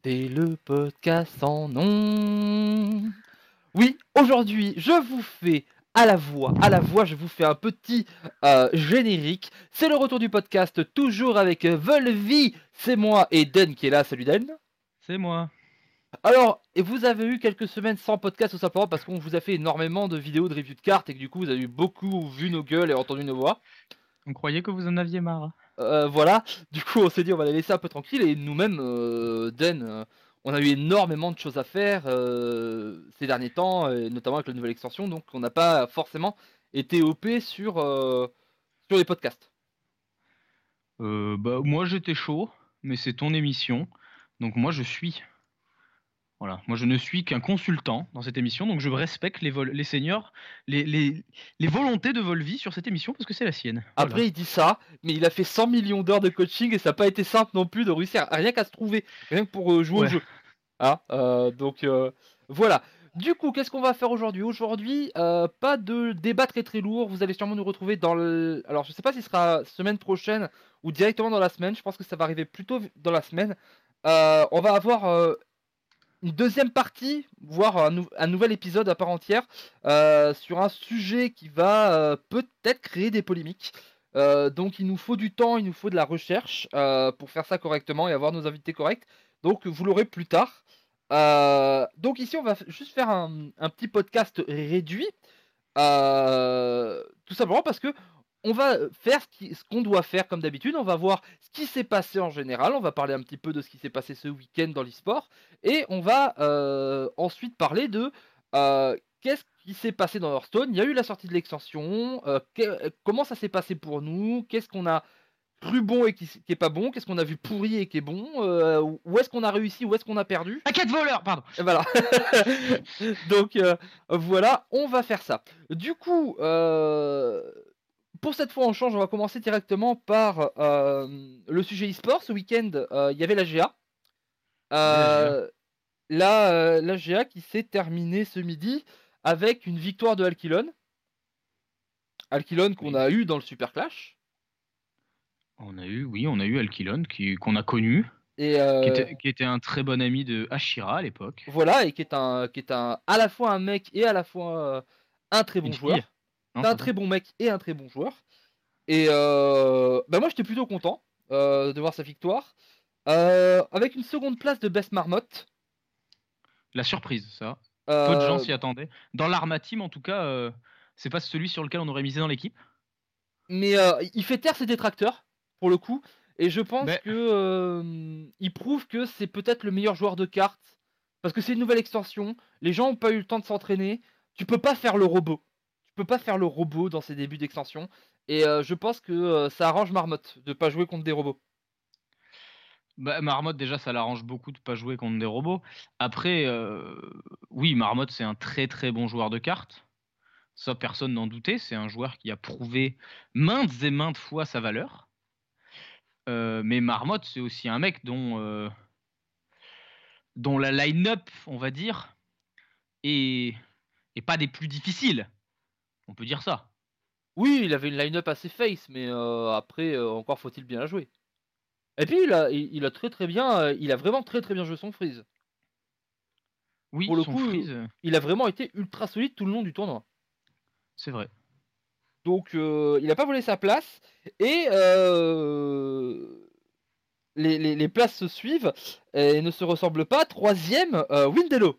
Écoutez le podcast sans nom. Oui, aujourd'hui, je vous fais je vous fais un petit générique. C'est le retour du podcast, toujours avec Volvi, c'est moi et Den qui est là. Salut Den. C'est moi. Alors, et vous avez eu quelques semaines sans podcast tout simplement parce qu'on vous a fait énormément de vidéos de review de cartes et que du coup vous avez eu beaucoup vu nos gueules et entendu nos voix. On croyait que vous en aviez marre. Voilà, du coup on s'est dit on va les laisser un peu tranquilles et nous-mêmes, Den, on a eu énormément de choses à faire ces derniers temps, et notamment avec la nouvelle extension, donc on n'a pas forcément été OP sur les podcasts. Moi j'étais chaud, mais c'est ton émission. Donc moi je suis. Voilà. Moi je ne suis qu'un consultant dans cette émission, donc je respecte les seniors, les volontés de Volvi sur cette émission parce que c'est la sienne. Voilà. Après il dit ça, mais il a fait 100 millions d'heures de coaching et ça n'a pas été simple non plus de réussir rien qu'à se trouver, rien que pour jouer au Ouais. jeu. Ah, donc voilà. Du coup, qu'est-ce qu'on va faire aujourd'hui? Aujourd'hui, pas de débat très très lourd. Vous allez sûrement nous retrouver dans le. Alors, je sais pas si ce sera semaine prochaine ou directement dans la semaine. Je pense que ça va arriver plutôt dans la semaine. On va avoir une deuxième partie, voire un nouvel épisode à part entière sur un sujet qui va peut-être créer des polémiques. Donc, il nous faut du temps, il nous faut de la recherche pour faire ça correctement et avoir nos invités corrects. Donc, vous l'aurez plus tard. Donc, ici, on va juste faire un petit podcast réduit. Tout simplement parce que on va faire ce qu'on doit faire comme d'habitude. On va voir ce qui s'est passé en général. On va parler un petit peu de ce qui s'est passé ce week-end dans l'e-sport. Et on va ensuite parler de qu'est-ce qui s'est passé dans Hearthstone. Il y a eu la sortie de l'extension. Comment ça s'est passé pour nous? Qu'est-ce qu'on a cru bon et qui est pas bon? Qu'est-ce qu'on a vu pourri et qui est bon? Où est-ce qu'on a réussi? Où est-ce qu'on a perdu? Paquet de voleurs, pardon. Et voilà. Donc voilà, on va faire ça. Du coup, pour cette fois on change, on va commencer directement par le sujet e-sport. Ce week-end, il y avait la GA. Il y avait la GA. La GA qui s'est terminée ce midi avec une victoire de Alkilon. Alkilon qu'on Oui. a eu dans le Super Clash. On a eu Alkilon qu'on a connu, Et qui était un très bon ami de Ashira à l'époque. voilà, et qui est à la fois un mec et à la fois un très Une bon fille. joueur. Non, C'est un c'est ça. très bon mec et un très bon joueur. Et moi j'étais plutôt content de voir sa victoire. Avec une seconde place de Best Marmotte. La surprise, ça. Peu de gens Euh, s'y attendaient. Dans l'Arma Team, en tout cas, c'est pas celui sur lequel on aurait misé dans l'équipe. mais il fait taire ses détracteurs, pour le coup. Et je pense Mais que il prouve que c'est peut-être le meilleur joueur de cartes. Parce que c'est une nouvelle extension. Les gens n'ont pas eu le temps de s'entraîner. Tu peux pas faire le robot. Tu peux pas faire le robot dans ces débuts d'extension. Et je pense que ça arrange Marmotte de pas jouer contre des robots. Marmotte, déjà, ça l'arrange beaucoup de pas jouer contre des robots. Après, oui, Marmotte, c'est un très très bon joueur de cartes. Ça, personne n'en doutait. C'est un joueur qui a prouvé maintes et maintes fois sa valeur. Mais Marmotte, c'est aussi un mec dont la line-up, on va dire, est pas des plus difficiles. On peut dire ça. Oui, il avait une line-up assez face, mais après, encore faut-il bien la jouer. Et puis il a très très bien, il a vraiment très très bien joué son freeze. Oui, Pour le son coup, freeze, il a vraiment été ultra solide tout le long du tournoi. c'est vrai. Donc il a pas volé sa place et les places se suivent et ne se ressemblent pas. Troisième, Windelo.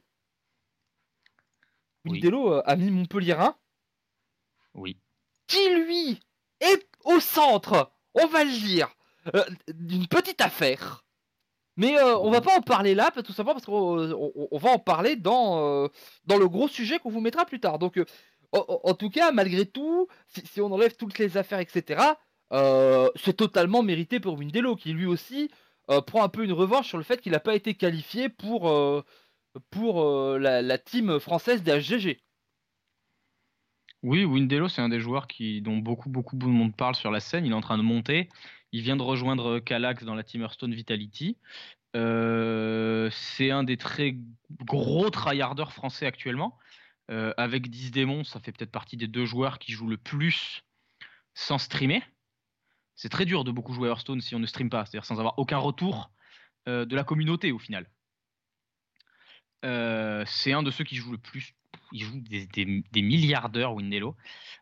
Oui, Windelo a mis Montpellierin oui. qui lui est au centre, on va le dire, d'une petite affaire. Mais on va Oui. pas en parler là, tout simplement parce qu'on va en parler dans le gros sujet qu'on vous mettra plus tard. Donc, en tout cas, malgré tout, si on enlève toutes les affaires, etc., c'est totalement mérité pour Windelo, qui lui aussi prend un peu une revanche sur le fait qu'il n'a pas été qualifié pour la team française des HGG. Oui, Windelo, c'est un des joueurs dont beaucoup de monde parle sur la scène. Il est en train de monter. Il vient de rejoindre Calax dans la Team Hearthstone Vitality. C'est un des très gros tryharders français actuellement. Avec 10 démons, ça fait peut-être partie des deux joueurs qui jouent le plus sans streamer. C'est très dur de beaucoup jouer à Hearthstone si on ne stream pas, c'est-à-dire sans avoir aucun retour de la communauté au final. C'est un de ceux qui joue le plus. Il joue des milliards d'heures, Windelo.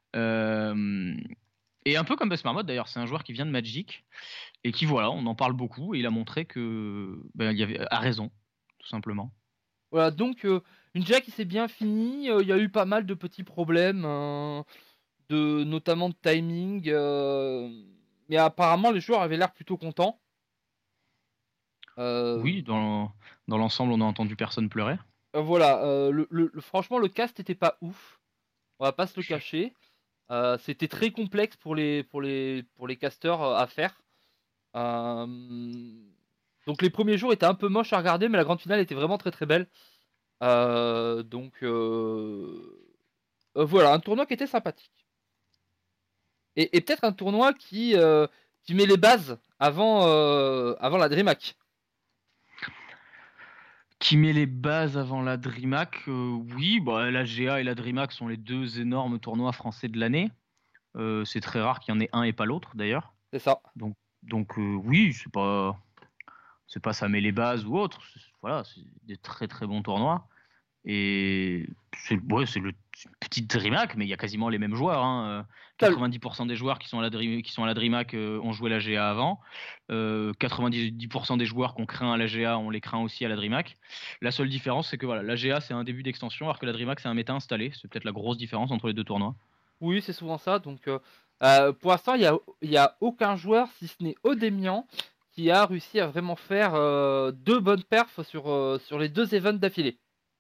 Et un peu comme Best Marmot d'ailleurs, c'est un joueur qui vient de Magic et qui, voilà, on en parle beaucoup et il a montré que il y avait a raison, tout simplement. Voilà, donc une GA qui s'est bien finie. Il y a eu pas mal de petits problèmes, notamment de timing. Mais apparemment, les joueurs avaient l'air plutôt contents. Oui, dans l'ensemble, on a entendu personne pleurer. Voilà, franchement, le cast était pas ouf. On va pas se le cacher. C'était très complexe pour les casteurs à faire. Euh, donc les premiers jours étaient un peu moches à regarder, mais la grande finale était vraiment très très belle. Voilà, un tournoi qui était sympathique. Et peut-être un tournoi qui met les bases avant la DreamHack. Qui met les bases avant la DreamHack, oui, la GA et la DreamHack sont les deux énormes tournois français de l'année. C'est très rare qu'il y en ait un et pas l'autre d'ailleurs. C'est ça. Donc oui, c'est pas ça met les bases ou autre. Voilà, c'est des très très bons tournois. Et c'est une petite DreamHack, mais il y a quasiment les mêmes joueurs. Hein. 90% des joueurs qui sont à la DreamHack ont joué la GA avant. 90% des joueurs qu'on craint à la GA, on les craint aussi à la DreamHack. La seule différence, c'est que voilà, la GA, c'est un début d'extension, alors que la DreamHack, c'est un méta installé. C'est peut-être la grosse différence entre les deux tournois. Oui, c'est souvent ça. Donc, pour l'instant, il y a aucun joueur, si ce n'est Odemian, qui a réussi à vraiment faire deux bonnes perfs sur les deux events d'affilée.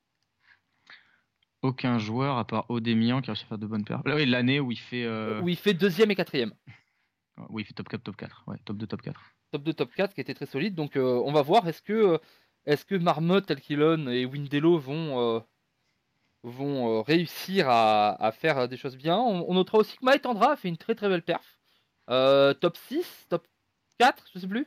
Aucun joueur, à part Odemian, qui a réussi à faire de bonnes perfs. Là, oui, l'année où il fait. Où il fait deuxième et quatrième. Oui, il fait top 4, top 4. Ouais, top 2, top 4. Top 2, top 4, qui était très solide. Donc, on va voir, est-ce que Marmotte, Alkilon et Windelo vont réussir à faire des choses bien. On notera aussi que Maetandra a fait une très très belle perf. Top 6, top 4, je sais plus.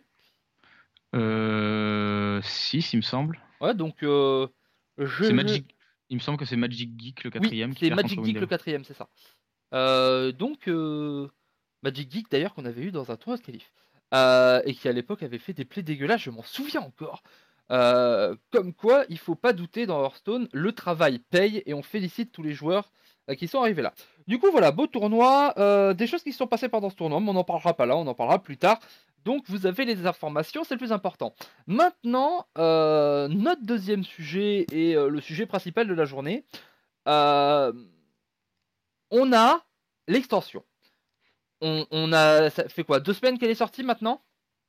6, il me semble. Ouais, donc C'est Magic. Il me semble que c'est Magic Geek le oui, quatrième qui c'est perd contre Magic Geek le Windel. quatrième, c'est ça. Donc Magic Geek d'ailleurs qu'on avait eu dans un tournoi de qualif. Et qui à l'époque avait fait des plays dégueulasses, je m'en souviens encore. Comme quoi, il faut pas douter dans Hearthstone, le travail paye et on félicite tous les joueurs qui sont arrivés là. Du coup, voilà, beau tournoi, des choses qui se sont passées pendant ce tournoi, mais on n'en parlera pas là, on en parlera plus tard. Donc, vous avez les informations, c'est le plus important. Maintenant, notre deuxième sujet et le sujet principal de la journée, euh, on a l'extension. Ça fait quoi, 2 semaines qu'elle est sortie maintenant?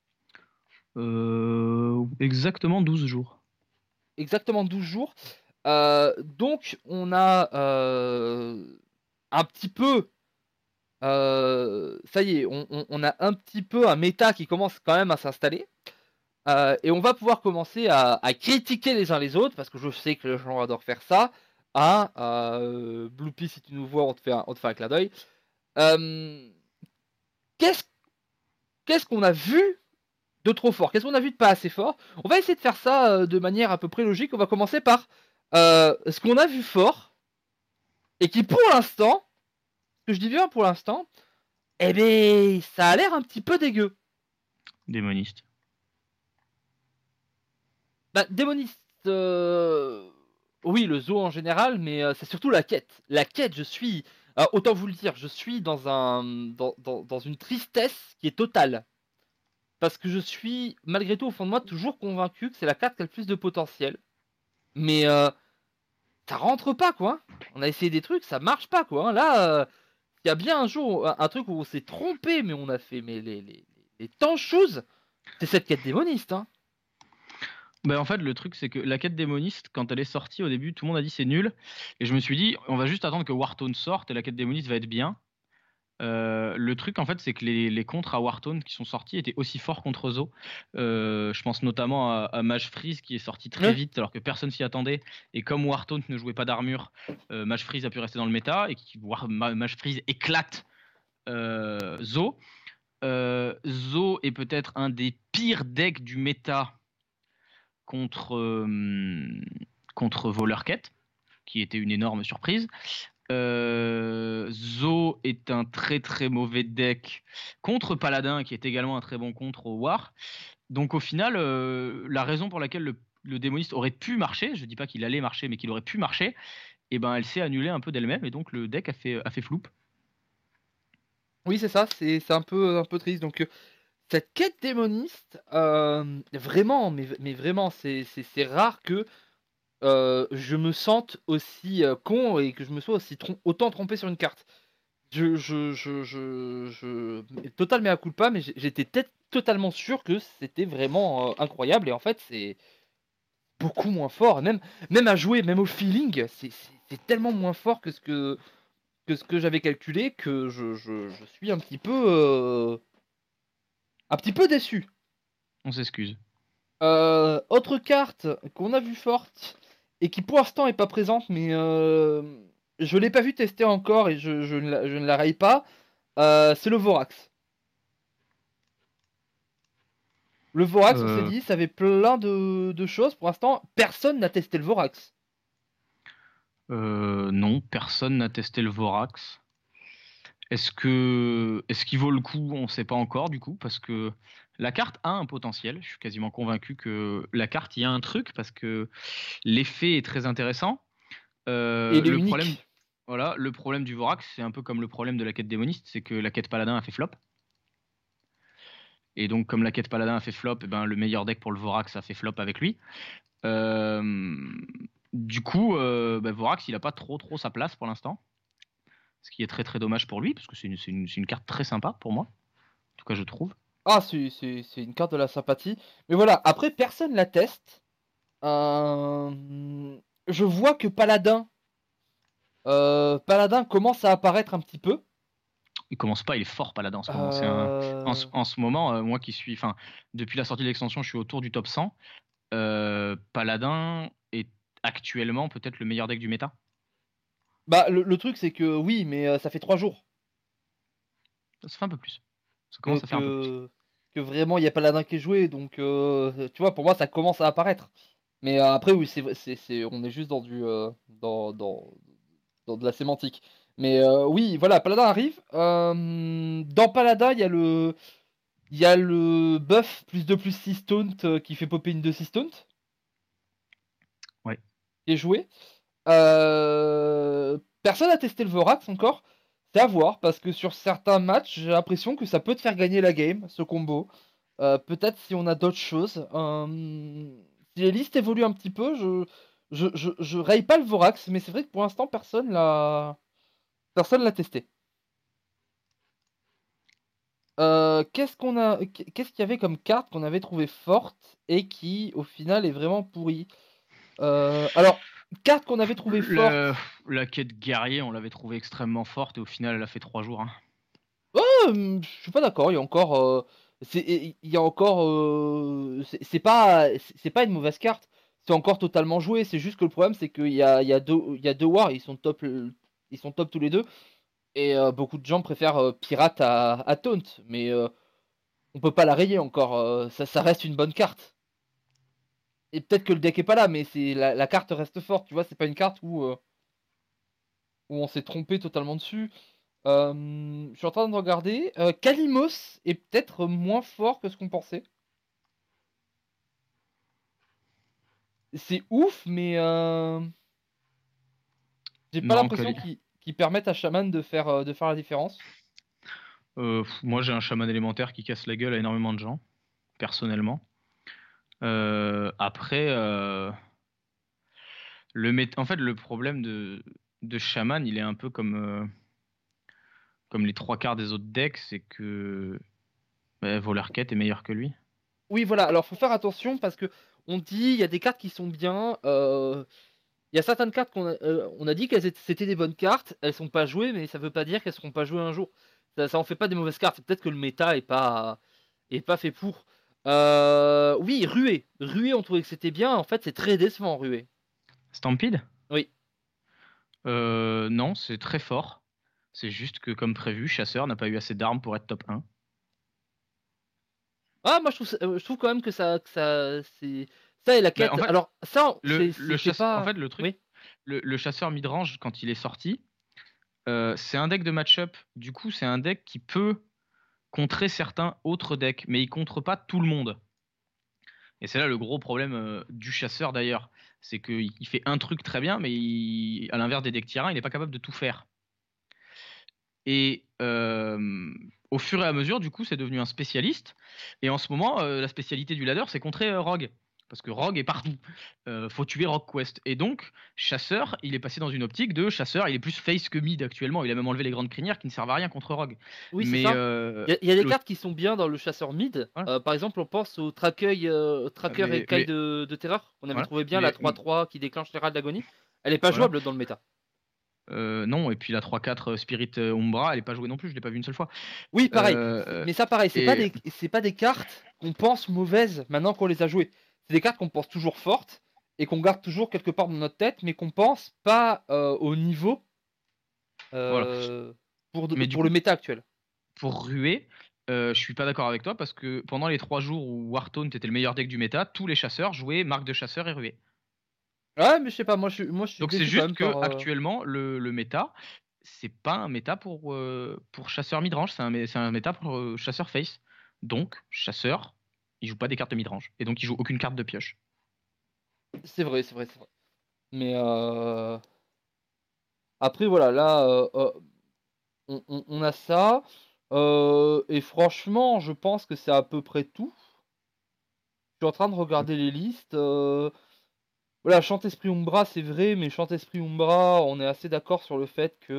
Exactement 12 jours. Exactement 12 jours. Donc on a un petit peu, ça y est, on a un petit peu un méta qui commence quand même à s'installer. Et on va pouvoir commencer à critiquer les uns les autres, parce que je sais que les gens adorent faire ça. Hein, Bloopy, si tu nous vois, on te fait un clin d'œil. Qu'est-ce qu'on a vu de trop fort? Qu'est-ce qu'on a vu de pas assez fort? On va essayer de faire ça de manière à peu près logique. On va commencer par ce qu'on a vu fort et qui pour l'instant, ce que je dis bien pour l'instant, eh ben ça a l'air un petit peu dégueu. Démoniste. Bah, démoniste, oui, le zoo en général, mais c'est surtout la quête. La quête, autant vous le dire, je suis dans une tristesse qui est totale. Parce que je suis, malgré tout, au fond de moi, toujours convaincu que c'est la carte qui a le plus de potentiel. Mais ça rentre pas, quoi. On a essayé des trucs, ça marche pas, quoi. Là, il y a bien un jour, un truc où on s'est trompé, mais on a fait mais les temps choses. C'est cette quête démoniste, hein. En fait, le truc, c'est que la quête démoniste, quand elle est sortie au début, tout le monde a dit c'est nul. Et je me suis dit, on va juste attendre que Wartone sorte et la quête démoniste va être bien. Le truc, en fait, c'est que les contres à Wartone qui sont sortis étaient aussi forts contre Zo. Je pense notamment à Mage Freeze qui est sorti très vite alors que personne s'y attendait. Et comme Wartone ne jouait pas d'armure, Mage Freeze a pu rester dans le méta et Mage Freeze éclate Zo. Zo est peut-être un des pires decks du méta contre Voleur Quête, qui était une énorme surprise. Zo est un très très mauvais deck contre Paladin, qui est également un très bon contre au War. Donc au final, la raison pour laquelle le démoniste aurait pu marcher, je dis pas qu'il allait marcher, mais qu'il aurait pu marcher, et ben elle s'est annulée un peu d'elle-même, et donc le deck a fait flop. Oui, c'est ça, c'est un peu triste. Donc, cette quête démoniste, vraiment, mais vraiment, c'est rare que je me sente aussi con et que je me sois aussi autant trompé sur une carte. Total mea culpa, mais j'étais totalement sûr que c'était vraiment incroyable. Et en fait, c'est beaucoup moins fort. Même à jouer, même au feeling, c'est tellement moins fort que ce que j'avais calculé que je suis un petit peu déçu. On s'excuse. Autre carte qu'on a vue forte et qui pour l'instant est pas présente, mais je l'ai pas vu tester encore et je ne la raille pas. C'est le Vorax. Le Vorax, on s'est Euh, dit, ça avait plein de choses. Pour l'instant, personne n'a testé le Vorax. non, personne n'a testé le Vorax. Est-ce qu'il vaut le coup? On ne sait pas encore du coup, parce que la carte a un potentiel. Je suis quasiment convaincu que la carte, il y a un truc, parce que l'effet est très intéressant. Et il est Le problème, unique. voilà, le problème du Vorax, c'est un peu comme le problème de la quête démoniste, c'est que la quête paladin a fait flop. Et donc, comme la quête paladin a fait flop, eh ben, le meilleur deck pour le Vorax a fait flop avec lui. Euh, du coup, bah, Vorax, il n'a pas trop sa place pour l'instant. Ce qui est très très dommage pour lui, parce que c'est une carte très sympa pour moi. En tout cas, je trouve. Ah, c'est une carte de la sympathie. Mais voilà, après, personne la teste. Je vois que Paladin commence à apparaître un petit peu. Il commence pas, il est fort paladin en ce moment. Euh, En ce moment, moi qui suis, enfin, depuis la sortie de l'extension, je suis autour du top 100. Paladin est actuellement peut-être le meilleur deck du méta. Bah, le truc, c'est que oui, mais ça fait 3 jours Ça fait un peu plus. Ça que, commence à faire un peu plus. que, que vraiment il y a Paladin qui est joué. Donc, tu vois, pour moi, ça commence à apparaître. Mais après, oui, on est juste dans de la sémantique. Mais oui, voilà, Paladin arrive. Dans Paladin, il y a le buff +2/+6 taunt qui fait popper une 2/6 taunt Ouais. qui est joué. Personne n'a testé le Vorax encore. C'est à voir, parce que sur certains matchs, j'ai l'impression que ça peut te faire gagner la game, ce combo. Peut-être si on a d'autres choses. Si les listes évoluent un petit peu, je raye pas le Vorax, mais c'est vrai que pour l'instant, personne l'a testé. Qu'est-ce qu'il y avait comme carte qu'on avait trouvé forte et qui, au final, est vraiment pourrie? Alors, carte qu'on avait trouvé Le- forte. la quête guerrier, on l'avait trouvée extrêmement forte et au final, elle a fait 3 jours, hein. Je suis pas d'accord. Il y a encore, il y a encore, c'est pas une mauvaise carte. C'est encore totalement joué. C'est juste que le problème, c'est il y a deux wars. Ils sont top tous les deux. Et beaucoup de gens préfèrent pirate à taunt. Mais on peut pas la rayer encore. Ça reste une bonne carte. Et peut-être que le deck est pas là, mais la carte reste forte. Tu vois, c'est pas une carte où on s'est trompé totalement dessus. Je suis en train de regarder. Kalimos est peut-être moins fort que ce qu'on pensait. C'est ouf, mais j'ai pas Non, l'impression qu'ils permettent à Shaman de faire la différence. moi j'ai un chaman élémentaire qui casse la gueule à énormément de gens, personnellement. Après, en fait, le problème de chaman, il est un peu comme les trois quarts des autres decks, c'est que Voler Quête est meilleur que lui. Oui, voilà. Alors, faut faire attention parce que on dit il y a des cartes qui sont bien. Il y a certaines cartes on a dit c'était des bonnes cartes. Elles sont pas jouées, mais ça veut pas dire qu'elles seront pas jouées un jour. Ça en fait pas des mauvaises cartes. C'est peut-être que le méta est pas fait pour. Oui, Ruée. Ruée, on trouvait que c'était bien. En fait, c'est très décevant, Ruée. Stampede? Oui. Non, c'est très fort. C'est juste que, comme prévu, Chasseur n'a pas eu assez d'armes pour être top 1. Ah, moi je trouve quand même c'est ça et la Mais en quête. fait, Alors ça, c'était en pas. fait, le truc, Oui. le chasseur midrange, quand il est sorti, c'est un deck de match-up. Du coup, c'est un deck qui peut contrer certains autres decks, mais il contre pas tout le monde. Et c'est là le gros problème du chasseur d'ailleurs. C'est qu'il fait un truc très bien, mais à l'inverse des decks tier 1, il n'est pas capable de tout faire. Et au fur et à mesure, du coup, c'est devenu un spécialiste. Et en ce moment, la spécialité du ladder, c'est contrer Rogue. Parce que Rogue est partout. Faut tuer Rogue Quest. Et donc, chasseur, il est passé dans une optique de chasseur. Il est plus face que mid actuellement. Il a même enlevé les grandes crinières qui ne servent à rien contre Rogue. Oui, c'est Mais ça. Il y a des le- cartes qui sont bien dans le chasseur mid. voilà. Par exemple, on pense au Tracker Mais, Écaille de Terreur. On avait voilà. trouvé bien la 3-3 qui déclenche les rats d'agonie. Elle est pas Voilà. jouable dans le méta. Non, et puis la 3-4 Spirit Umbra, elle est pas jouée non plus. Je l'ai pas vue une seule fois. Oui, pareil. Euh, Mais ça, pareil, et c'est pas des cartes qu'on pense mauvaises maintenant qu'on les a jouées. C'est des cartes qu'on pense toujours fortes et qu'on garde toujours quelque part dans notre tête, mais qu'on pense pas au niveau voilà. Mais du pour coup, le méta actuel. pour ruer, je suis pas d'accord avec toi parce que pendant les 3 jours où Wartaunt était le meilleur deck du méta, tous les chasseurs jouaient marque de chasseur et ruée. Ouais, mais je sais pas, moi je suis Donc c'est déçu quand juste même que par. actuellement le méta, c'est pas un méta pour chasseur midrange, c'est un méta pour chasseur face. Donc chasseur, il joue pas des cartes de midrange et donc il joue aucune carte de pioche. C'est vrai, c'est vrai, c'est vrai. Mais après, voilà, là, on a ça. Et franchement, je pense que c'est à peu près tout. Je suis en train de regarder les listes. Voilà, Chant-Esprit Umbra, c'est vrai, mais Chant-Esprit Umbra, on est assez d'accord sur le fait que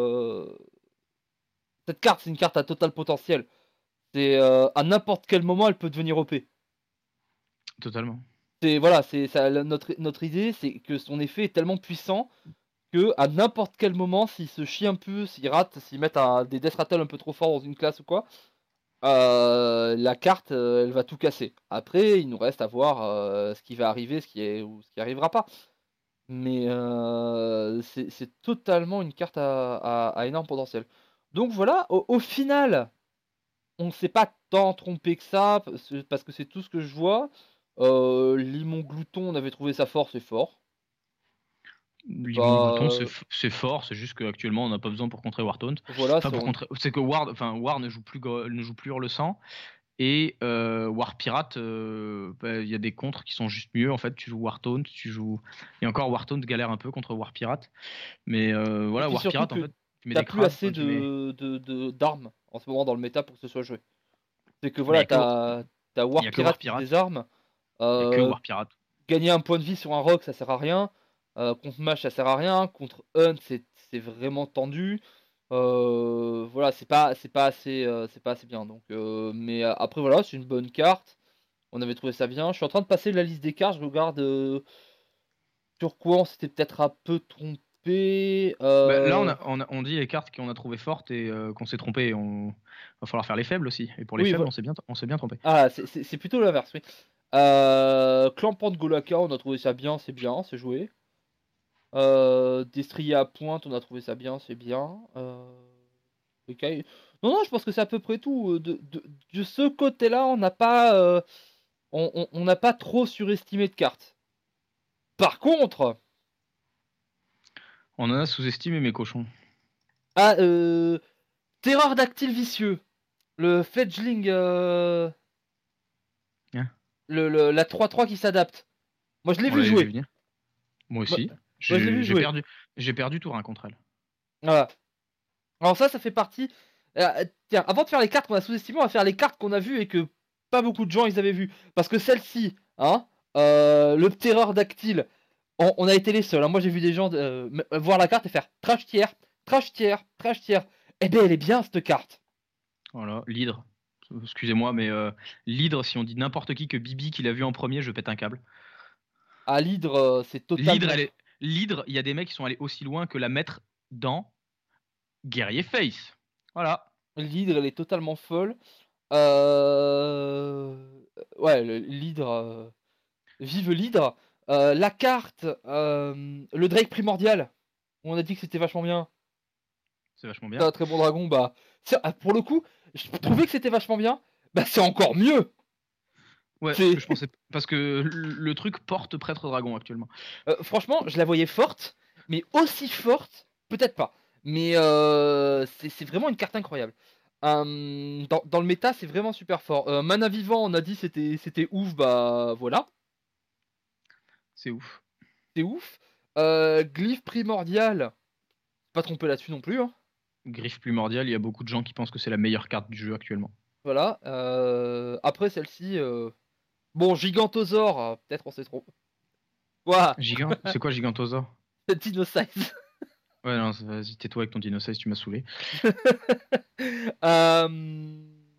cette carte, c'est une carte à total potentiel. C'est à n'importe quel moment, elle peut devenir OP. Totalement. C'est voilà, c'est ça, notre idée, c'est que son effet est tellement puissant que à n'importe quel moment, s'il se chie un peu, s'il rate, s'ils mettent des Death Rattle un peu trop forts dans une classe ou quoi, la carte, elle va tout casser. Après, il nous reste à voir ce qui va arriver, ou ce qui arrivera pas. Mais c'est totalement une carte à énorme potentiel. Donc voilà, au final, on ne s'est pas tant trompé que ça, parce que c'est tout ce que je vois. Limon Glouton, on avait trouvé ça fort, c'est fort. Limon Glouton, Bah, c'est fort, c'est juste qu'actuellement on n'a pas besoin pour contrer Wartaunt. voilà, Enfin pour contrer, c'est que War ne joue plus Hurle Sang. Et War Pirate, il y a des contres qui sont juste mieux. En fait, tu joues Wartaunt, et encore Wartaunt galère un peu contre War Pirate. Mais et voilà, puis War surtout Pirate, en que fait, tu mets t'as des plus crabes, assez tu mets. d'armes en ce moment dans le méta pour que ce soit joué. C'est que Mais voilà, t'as il y War a que War Pirate qui se Pirate. désarme. Il y a que Euh, War Pirate. Gagner un point de vie sur un rock, ça sert à rien. Contre Mash, ça sert à rien. Contre Hunt, c'est vraiment tendu. Voilà, c'est pas assez bien. Donc, mais après, voilà, c'est une bonne carte. On avait trouvé ça bien. Je suis en train de passer la liste des cartes. Je regarde sur quoi on s'était peut-être un peu trompé. Bah, là, on dit les cartes qu'on a trouvées fortes et qu'on s'est trompé. Va falloir faire les faibles aussi. Et pour les Oui, faibles, on s'est bien trompé. ah, c'est plutôt l'inverse, oui. Clampant de Golaka, on a trouvé ça bien, c'est joué. Destrier à pointe, on a trouvé ça bien, c'est bien. Ok. Non, non, je pense que c'est à peu près tout. De ce côté-là, on n'a pas trop surestimé de cartes. Par contre, On en a sous-estimé mes cochons. ah, Terreur dactyle vicieux, le fledgling, Hein, la 3-3 qui s'adapte. Moi, je l'ai on vu l'avait vu jouer. venir. Moi Moi, aussi. moi, je l'ai vu J'ai jouer. perdu. J'ai perdu tour 1 contre elle. Voilà. Alors ça fait partie. Tiens, avant de faire les cartes qu'on a sous-estimées, on va faire les cartes qu'on a vues et que pas beaucoup de gens ils avaient vues. Parce que celle-ci, hein, le terreur dactyle, on a été les seuls. Hein. Moi j'ai vu des gens voir la carte et faire trash tiers, trash tiers, trash tiers. Eh ben elle est bien cette carte. Voilà, l'hydre. Excusez-moi, mais l'hydre, si on dit n'importe qui que Bibi qui l'a vu en premier, je pète un câble. À l'hydre, c'est L'hydre, totalement. l'hydre, il y a des mecs qui sont allés aussi loin que la mettre dans Guerrier Face. Voilà. L'hydre, elle est totalement folle. Euh... Ouais, l'hydre. Vive l'hydre. La carte, le Drake primordial. On a dit que c'était vachement bien. C'est vachement C'est bien. un très bon dragon, bah. Pour le coup, je trouvais que c'était vachement bien. Bah, c'est encore mieux. Ouais, C'est, je pensais. Parce que le truc porte prêtre dragon actuellement. franchement, je la voyais forte, mais aussi forte, peut-être pas. Mais c'est vraiment une carte incroyable. Dans le méta, c'est vraiment super fort. Mana Vivant, on a dit c'était ouf, bah voilà, C'est ouf. c'est ouf. Glyphe Primordial, pas trompé là-dessus non plus, hein. Griffe primordiale, il y a beaucoup de gens qui pensent que c'est la meilleure carte du jeu actuellement. Voilà. Après celle-ci, bon, Gigantosaure, peut-être on s'est trop. Ouah, Gigant? C'est quoi Gigantosaure? Dino Size. Ouais, non, vas-y, tais-toi avec ton Dinosaur, tu m'as saoulé. Euh,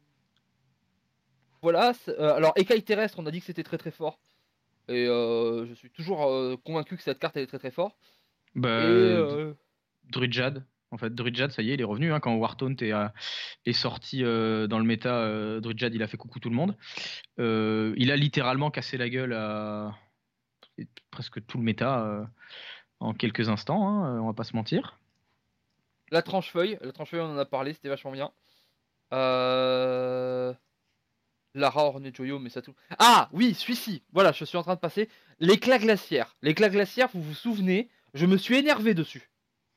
Voilà. Alors, Écaille Terrestre, on a dit que c'était très très fort. Et je suis toujours convaincu que cette carte elle est très très forte. Et Bah, Druidjad. En fait, Druidjad, ça y est, il est revenu. Hein, quand Wartaunt est sorti dans le méta, Druidjad, il a fait coucou tout le monde. Il a littéralement cassé la gueule à presque tout le méta en quelques instants, hein, on va pas se mentir. la tranche-feuille, on en a parlé, c'était vachement bien. Euh... Lara Orne Joyo, mais ça tout. Ah oui, celui-ci. Voilà, je suis en train de passer. L'éclat glaciaire. L'éclat glaciaire, vous vous souvenez, je me suis énervé dessus.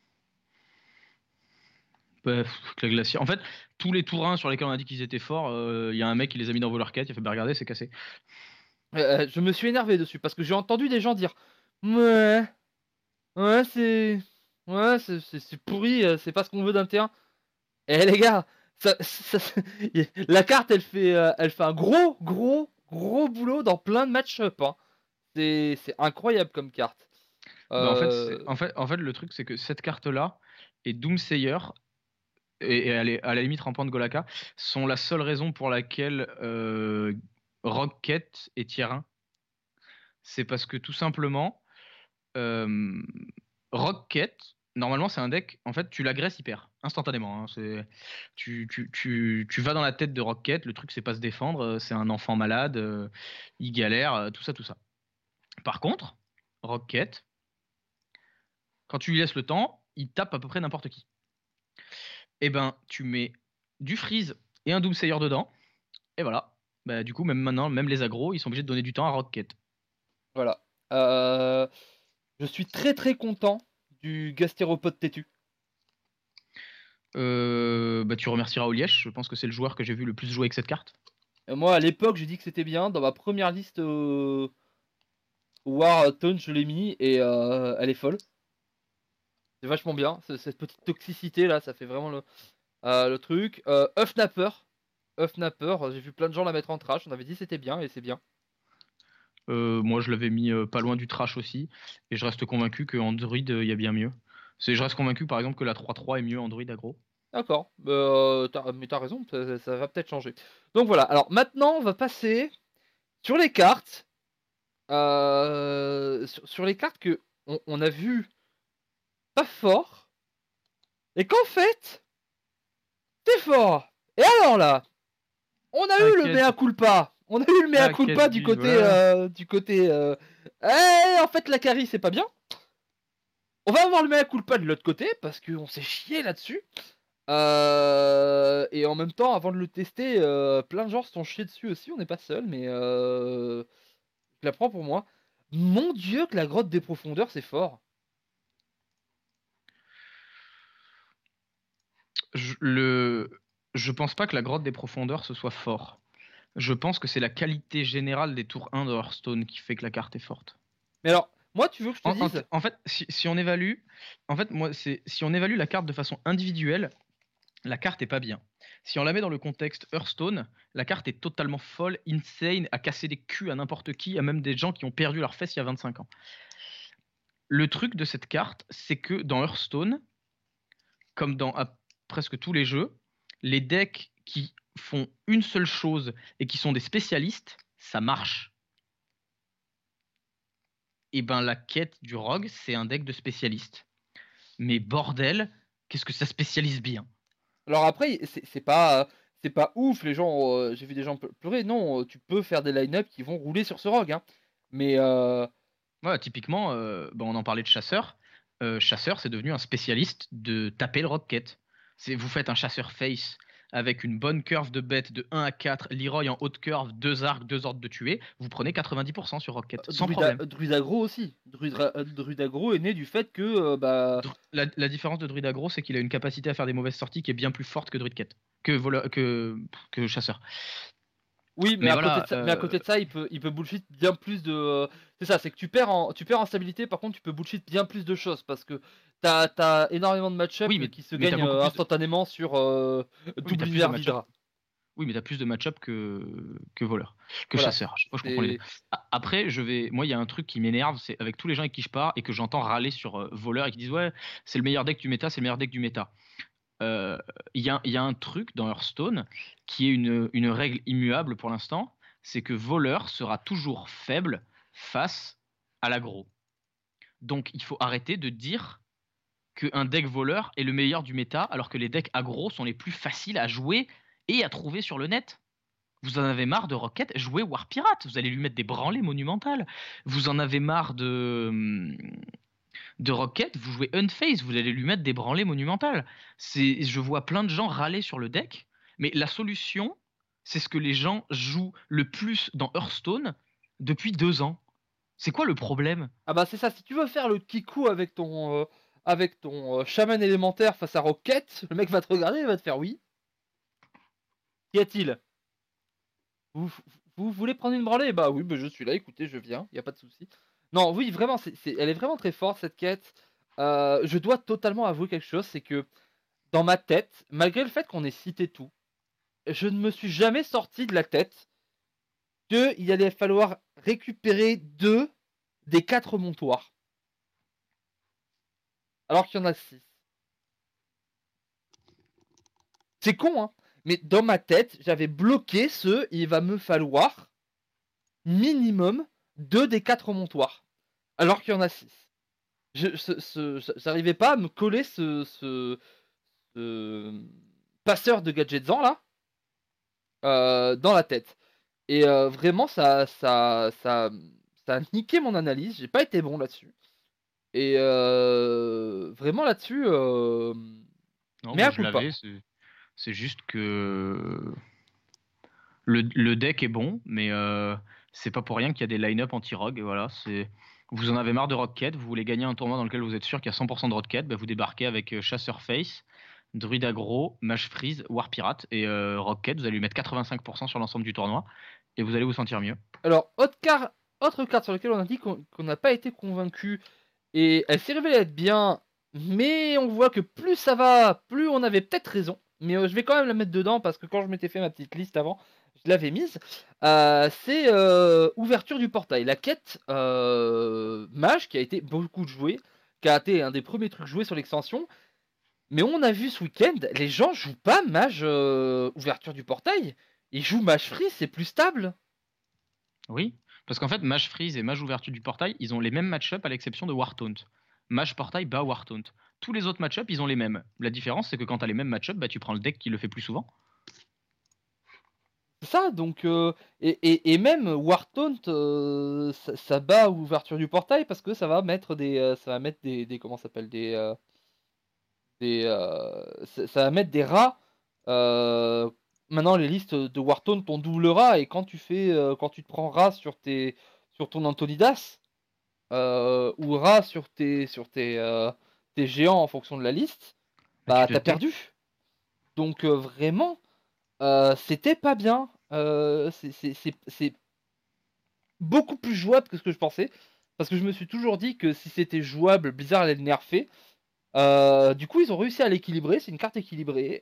Bah, la glacière. En fait, tous les tours 1 sur lesquels on a dit qu'ils étaient forts, il y a un mec qui les a mis dans Volar 4, il a fait bah regardez, c'est cassé. Je me suis énervé dessus parce que j'ai entendu des gens dire ouais, ouais, c'est pourri, c'est pas ce qu'on veut d'un terrain. Eh les gars, la carte elle fait un gros boulot dans plein de match-up, hein. C'est incroyable comme carte. Bah, Euh, en fait, le truc, c'est que cette carte-là et Doomsayer, et à la limite Rampant de Golaka, sont la seule raison pour laquelle Rocket est tier 1. C'est parce que tout simplement, euh, Rocket, normalement, c'est un deck, en fait, tu l'agresses, il perd instantanément. Hein. Tu vas dans la tête de Rocket, le truc, c'est pas se défendre, c'est un enfant malade, il galère, tout ça, tout ça. Par contre, Rocket, quand tu lui laisses le temps, il tape à peu près n'importe qui. Eh ben, tu mets du freeze et un Doomsayer dedans, et voilà. Bah, du coup, même maintenant, même les agros, ils sont obligés de donner du temps à Rocket. voilà. Euh, je suis très très content du gastéropode têtu. Bah, tu remercieras Olièche, je pense que c'est le joueur que j'ai vu le plus jouer avec cette carte. Moi à l'époque j'ai dit que c'était bien. Dans ma première liste War Taunt je l'ai mis et elle est folle. C'est vachement bien. Cette petite toxicité là, ça fait vraiment le truc. Huffnapper. Huffnapper, j'ai vu plein de gens la mettre en trash. On avait dit c'était bien et c'est bien. Moi, je l'avais mis pas loin du trash aussi, et je reste convaincu qu'en druide, il y a bien mieux. Je reste convaincu, par exemple, que la 3-3 est mieux en druide aggro. D'accord. Mais t'as raison, ça va peut-être changer. Donc voilà. Alors maintenant on va passer sur les cartes. Sur les cartes que on a vu pas fort. Et qu'en fait, c'est fort. Et alors là, on a Ah, eu le mea culpa. On a eu le mea culpa du côté. voilà. En fait, la Kari, c'est pas bien. On va avoir le mea culpa de l'autre côté parce qu'on s'est chié là-dessus. Et en même temps, avant de le tester, plein de gens se sont chiés dessus aussi. On n'est pas seul, mais je la prends pour moi. Mon Dieu, que la grotte des profondeurs, c'est fort. Je, le... je pense pas que la grotte des profondeurs ce soit fort. Je pense que c'est la qualité générale des tours 1 de Hearthstone qui fait que la carte est forte. Mais alors, moi, tu veux que je te dise? En fait, si on évalue, en fait, moi, si on évalue la carte de façon individuelle, la carte est pas bien. Si on la met dans le contexte Hearthstone, la carte est totalement folle, insane, à casser des culs à n'importe qui, à même des gens qui ont perdu leurs fesses il y a 25 ans. Le truc de cette carte, c'est que dans Hearthstone, comme dans presque tous les jeux, les decks qui font une seule chose et qui sont des spécialistes, ça marche. Et ben la quête du rogue, c'est un deck de spécialistes. Mais bordel, qu'est-ce que ça spécialise bien. Alors après, c'est pas ouf. Les gens, j'ai vu des gens pleurer. Non, tu peux faire des line-up qui vont rouler sur ce rogue, hein. Mais Ouais, typiquement, on en parlait de chasseur. Chasseur, c'est devenu un spécialiste de taper le rocket. Vous faites un chasseur face avec une bonne curve de bête de 1 à 4, Leroy en haute curve, 2 arcs, 2 ordres de tuer, vous prenez 90% sur Rocket, sans problème. Druid aggro aussi. Druid aggro est né du fait que La différence de Druid aggro, c'est qu'il a une capacité à faire des mauvaises sorties qui est bien plus forte que Druid Quête, que Chasseur. oui, mais, Mais à, voilà, côté mais à côté de ça, il peut bullshit bien plus de. C'est ça, c'est que tu perds en stabilité, par contre, tu peux bullshit bien plus de choses parce que t'as énormément de match-up oui, qui se mais t'as gagnent beaucoup plus instantanément sur double univers Vidra. Oui, mais t'as plus de match-up que voleur, que Voilà. chasseur. Je confonds les deux. Après, moi, il y a un truc qui m'énerve, c'est avec tous les gens avec qui je pars et que j'entends râler sur voleur et qui disent ouais, c'est le meilleur deck du méta, c'est le meilleur deck du méta. Il y a un truc dans Hearthstone qui est une règle immuable pour l'instant, c'est que voleur sera toujours faible face à l'aggro. Donc, il faut arrêter de dire qu'un deck voleur est le meilleur du méta, alors que les decks aggro sont les plus faciles à jouer et à trouver sur le net. Vous en avez marre de Rocket, jouez War Pirate, vous allez lui mettre des branlées monumentales. Vous en avez marre de Rocket, vous jouez Unface, vous allez lui mettre des branlées monumentales. Je vois plein de gens râler sur le deck, mais la solution, c'est ce que les gens jouent le plus dans Hearthstone depuis 2 ans. C'est quoi le problème? Ah bah c'est ça, si tu veux faire le kikou avec ton chaman élémentaire face à Rocket, le mec va te regarder et va te faire oui. Qu'y a-t-il? Vous voulez prendre une branlée? Bah oui, bah je suis là, écoutez, je viens, y a pas de souci. Non, oui, vraiment, elle est vraiment très forte cette quête. Je dois totalement avouer quelque chose, c'est que dans ma tête, malgré le fait qu'on ait cité tout, je ne me suis jamais sorti de la tête qu'il allait falloir récupérer 2 des 4 montoirs. Alors qu'il y en a 6. C'est con, hein. Mais dans ma tête, j'avais bloqué il va me falloir minimum 2 des 4 montoirs. Alors qu'il y en a 6. J'arrivais pas à me coller ce passeur de gadgets-en là dans la tête. Et vraiment, ça a niqué mon analyse. J'ai pas été bon là-dessus. Et vraiment là-dessus, Non, mais moi à je coup de pas. l'avais, c'est juste que le deck est bon, mais c'est pas pour rien qu'il y a des line-up anti-rogue. Voilà, vous en avez marre de Rocket, vous voulez gagner un tournoi dans lequel vous êtes sûr qu'il y a 100% de Rocket, bah vous débarquez avec Chasseur Face, Druid Aggro, Mage Freeze, War Pirate et Rocket, vous allez lui mettre 85% sur l'ensemble du tournoi et vous allez vous sentir mieux. Alors, autre carte sur laquelle on a dit qu'on n'a pas été convaincu, et elle s'est révélée être bien, mais on voit que plus ça va, plus on avait peut-être raison. Mais je vais quand même la mettre dedans parce que quand je m'étais fait ma petite liste avant, je l'avais mise. C'est Ouverture du portail. La quête mage qui a été beaucoup jouée, qui a été un des premiers trucs joués sur l'extension. Mais on a vu ce week-end, les gens jouent pas mage Ouverture du portail. Ils jouent mage free, c'est plus stable. Oui, parce qu'en fait, Mage Freeze et Mage Ouverture du Portail, ils ont les mêmes match-up à l'exception de War Taunt. Mage Portail bat War Taunt. Tous les autres match-up, ils ont les mêmes. La différence, c'est que quand tu as les mêmes match-up, bah, tu prends le deck qui le fait plus souvent. C'est ça, donc et même War Taunt, ça bat Ouverture du portail parce que ça va mettre des comment ça s'appelle ça va mettre des rats. Maintenant les listes de War Taunt ont double rat et quand tu te prends rat sur ton Antonidas ou rat sur tes géants en fonction de la liste, bah t'as perdu. Donc vraiment c'était pas bien. C'est beaucoup plus jouable que ce que je pensais. Parce que je me suis toujours dit que si c'était jouable, Blizzard allait le nerfer. Du coup, ils ont réussi à l'équilibrer. C'est une carte équilibrée.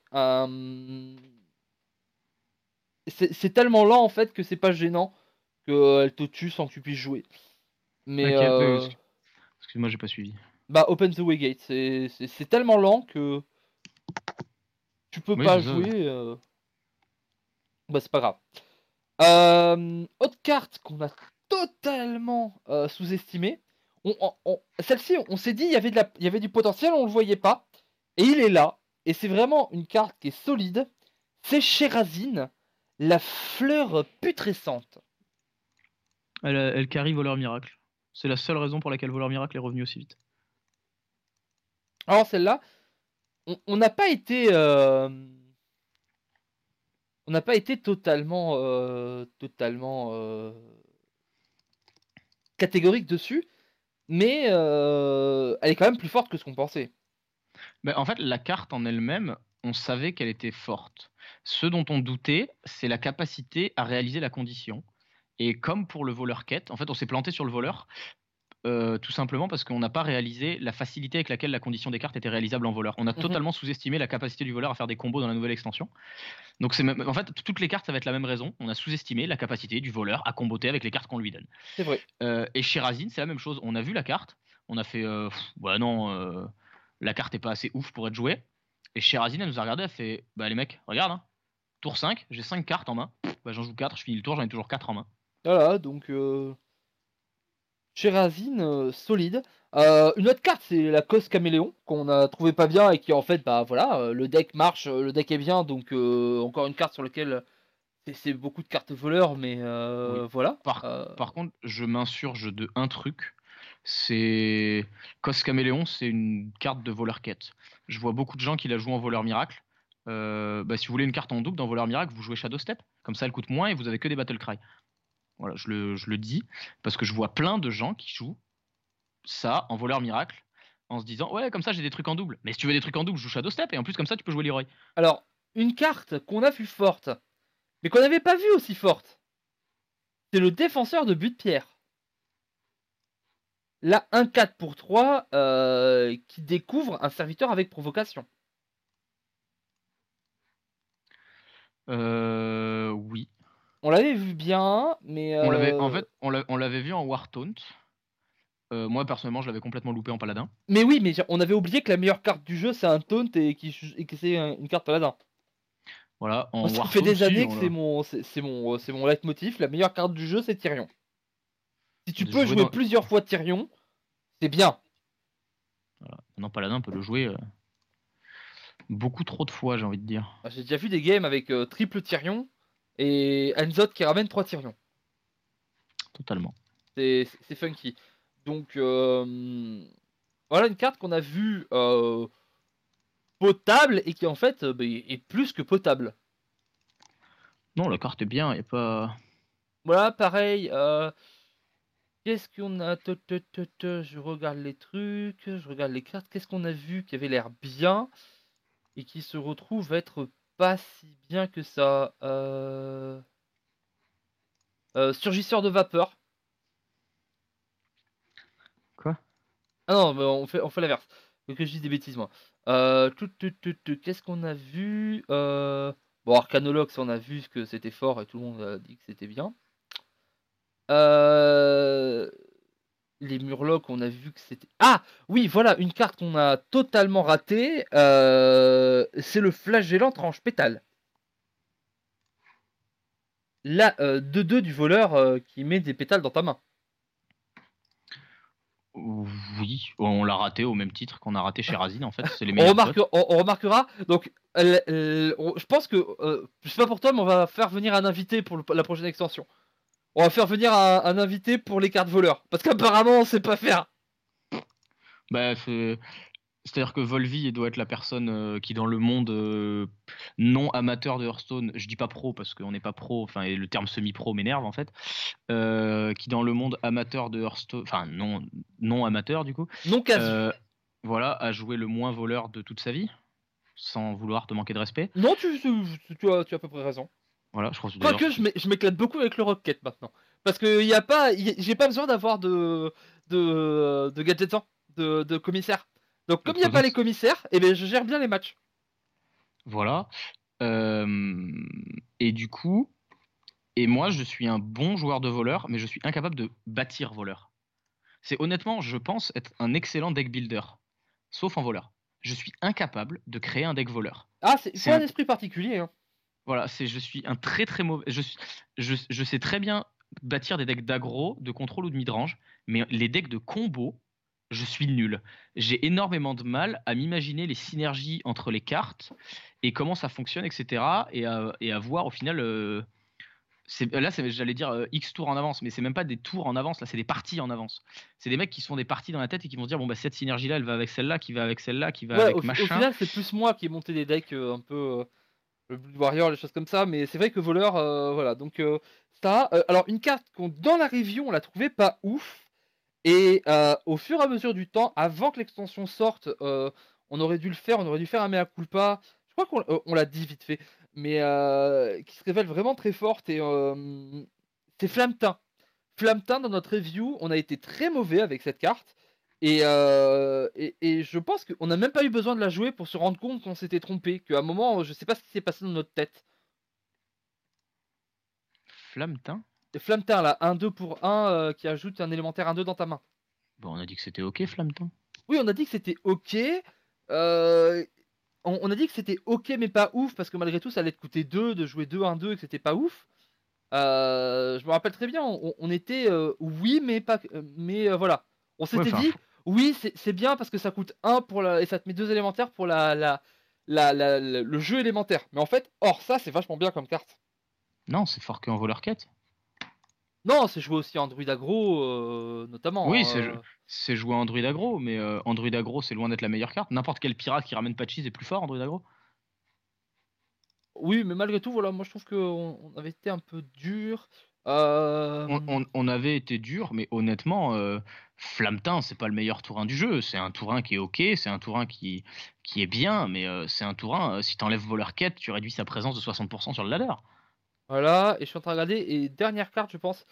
C'est tellement lent en fait que c'est pas gênant qu'elle te tue sans que tu puisses jouer. Mais Ok, excuse-moi, j'ai pas suivi. bah, Open the Way Gate. C'est tellement lent que tu peux Oui, pas c'est ça. jouer. Bah, c'est pas grave. Autre carte qu'on a totalement sous-estimée. Celle-ci, on s'est dit il y avait du potentiel, on le voyait pas. Et il est là. Et c'est vraiment une carte qui est solide. C'est Sherazine, la fleur putrescente. Elle carry Voleur Miracle. C'est la seule raison pour laquelle Voleur Miracle est revenu aussi vite. Alors celle-là, on n'a pas été on n'a pas été totalement, catégorique dessus, mais elle est quand même plus forte que ce qu'on pensait. En fait, la carte en elle-même, on savait qu'elle était forte. Ce dont on doutait, c'est la capacité à réaliser la condition. Et comme pour le voleur quête, en fait, on s'est planté sur le voleur, tout simplement parce qu'on n'a pas réalisé la facilité avec laquelle la condition des cartes était réalisable en voleur. On a Mhm. totalement sous-estimé la capacité du voleur à faire des combos dans la nouvelle extension. Donc en fait, toutes les cartes, ça va être la même raison. On a sous-estimé la capacité du voleur à comboter avec les cartes qu'on lui donne. C'est vrai. Et chez Razine, c'est la même chose. On a vu la carte, on a fait, bah non, la carte est pas assez ouf pour être jouée. Et chez Razine, elle nous a regardé, elle fait, bah les mecs, regarde, hein, tour 5, j'ai 5 cartes en main. Bah j'en joue 4, je finis le tour, j'en ai toujours 4 en main. Voilà, donc Sherazine, solide. Une autre carte, c'est la Cos Caméléon, qu'on a trouvé pas bien et qui en fait, bah voilà, le deck marche, le deck est bien, donc encore une carte sur laquelle c'est beaucoup de cartes voleurs, mais Oui. voilà. Par contre, je m'insurge de un truc. C'est Cos Caméléon, c'est une carte de voleur quête. Je vois beaucoup de gens qui la jouent en voleur miracle. Bah, si vous voulez une carte en double dans voleur miracle, vous jouez Shadow Step. Comme ça, elle coûte moins et vous avez que des Battle Cry. Voilà, je le dis parce que je vois plein de gens qui jouent ça en voleur miracle en se disant ouais, comme ça j'ai des trucs en double. Mais si tu veux des trucs en double, joue Shadow Step et en plus comme ça tu peux jouer Leroy. Alors, une carte qu'on a vue forte, mais qu'on n'avait pas vue aussi forte, c'est le défenseur de but de pierre. Là, un 4 pour 3 qui découvre un serviteur avec provocation. Oui. On l'avait vu bien, mais On l'avait en fait on l'avait vu en War Taunt. Moi personnellement je l'avais complètement loupé en paladin. mais oui, mais on avait oublié que la meilleure carte du jeu c'est un taunt et que c'est une carte paladin. Voilà, Moi, en ça War fait Taunt des si années que on l'a. c'est mon leitmotiv. La meilleure carte du jeu c'est Tyrion. Si tu peux Jouer jouer dans. plusieurs fois Tyrion, c'est bien. Voilà. Maintenant paladin on peut le jouer beaucoup trop de fois j'ai envie de dire. J'ai déjà vu des games avec triple Tyrion et Enzot qui ramène 3 Tyrion. Totalement. C'est funky. Donc voilà une carte qu'on a vue potable et qui en fait bah, est plus que potable. Non, la carte est bien, y a pas. Voilà, pareil. Qu'est-ce qu'on a? Je regarde les trucs, je regarde les cartes. Qu'est-ce qu'on a vu qui avait l'air bien et qui se retrouve être pas si bien que ça? Surgisseur de vapeur. Quoi? Ah non, mais on fait l'inverse. Faut que je dise des bêtises, moi. Qu'est-ce qu'on a vu? Bon, Arcanologue, ça, on a vu que c'était fort et tout le monde a dit que c'était bien. Euh, Les Murlocs, on a vu que c'était. Ah oui, voilà, une carte qu'on a totalement ratée. C'est le flagellant tranche pétale. Là, 2-2 du voleur qui met des pétales dans ta main. Oui, on l'a raté au même titre qu'on a raté chez Razine en fait, c'est les On, meilleurs potes. on remarquera. Donc, je pense que. Je sais pas pour toi, mais on va faire venir un invité pour la prochaine extension. On va faire venir un invité pour les cartes voleurs. Parce qu'apparemment, on sait pas faire. Bah, c'est-à-dire que Volvi doit être la personne qui dans le monde non amateur de Hearthstone, je dis pas pro parce qu'on n'est pas pro, enfin et le terme semi-pro m'énerve en fait, qui dans le monde amateur de Hearthstone, enfin non amateur du coup, Non casu. voilà, a joué le moins voleur de toute sa vie, sans vouloir te manquer de respect. Non, tu as à peu près raison. Voilà, je crois que d'ailleurs Quoique, je m'éclate beaucoup avec le Rocket maintenant. Parce que y a pas, j'ai pas besoin d'avoir de gadgets de commissaires. Donc, de comme il toute n'y a pas façon, les commissaires, eh ben, je gère bien les matchs. voilà. Euh, et du coup, et moi je suis un bon joueur de voleur, mais je suis incapable de bâtir voleur. C'est honnêtement, je pense, être un excellent deck builder, sauf en voleur. Je suis incapable de créer un deck voleur. Ah, il C'est faut un un, esprit particulier. Hein. voilà, je suis un très très mauvais. Je sais très bien bâtir des decks d'aggro, de contrôle ou de midrange, mais les decks de combo, je suis nul. J'ai énormément de mal à m'imaginer les synergies entre les cartes et comment ça fonctionne, etc. Et à voir au final. J'allais dire X tours en avance, mais c'est même pas des tours en avance, là, c'est des parties en avance. C'est des mecs qui se font des parties dans la tête et qui vont se dire bon, bah, cette synergie-là, elle va avec celle-là, qui va avec celle-là, qui va Ouais, avec au machin. final, c'est plus moi qui ai monté des decks un peu. le Blood Warrior, les choses comme ça, mais c'est vrai que voleur, voilà, donc ça, alors une carte qu'on dans la review, on l'a trouvée pas ouf et au fur et à mesure du temps, avant que l'extension sorte, on aurait dû le faire, on aurait dû faire un mea culpa. Je crois qu'on l'a dit vite fait, mais qui se révèle vraiment très forte et c'est Flammeteint. Flammeteint dans notre review, on a été très mauvais avec cette carte et je pense qu'on n'a même pas eu besoin de la jouer pour se rendre compte qu'on s'était trompé, qu'à un moment, je sais pas ce qui s'est passé dans notre tête. Flammeteint. Flammeteint là, 1-2 pour 1 qui ajoute un élémentaire 1-2 dans ta main. Bon, on a dit que c'était ok, Flammeteint. Oui, on a dit que c'était OK, heu, on a dit que c'était OK mais pas ouf parce que malgré tout ça allait te coûter 2 de jouer 2-1-2 et que c'était pas ouf. Je me rappelle très bien, on était, oui mais pas mais voilà. On Ouais, s'était enfin, dit: «Oui, c'est bien parce que ça coûte 1 pour la et ça te met 2 élémentaires pour la le jeu élémentaire». Mais en fait, hors ça, c'est vachement bien comme carte. non, c'est fort que en voleur quête. Non, c'est joué aussi en druide aggro, Oui, notamment, c'est joué en druide aggro, mais en druide aggro, c'est loin d'être la meilleure carte. N'importe quel pirate qui ramène patches est plus fort en druide aggro. Oui, mais malgré tout, voilà, moi je trouve qu'on avait été un peu dur. On avait été dur, mais honnêtement, Flammeteint, c'est pas le meilleur tourin du jeu. C'est un tourin qui est ok, c'est un tourin qui est bien, mais c'est un tourin, si t'enlèves voleur quête, tu réduis sa présence de 60% sur le ladder. Voilà, et je suis en train de regarder, et dernière carte, je pense,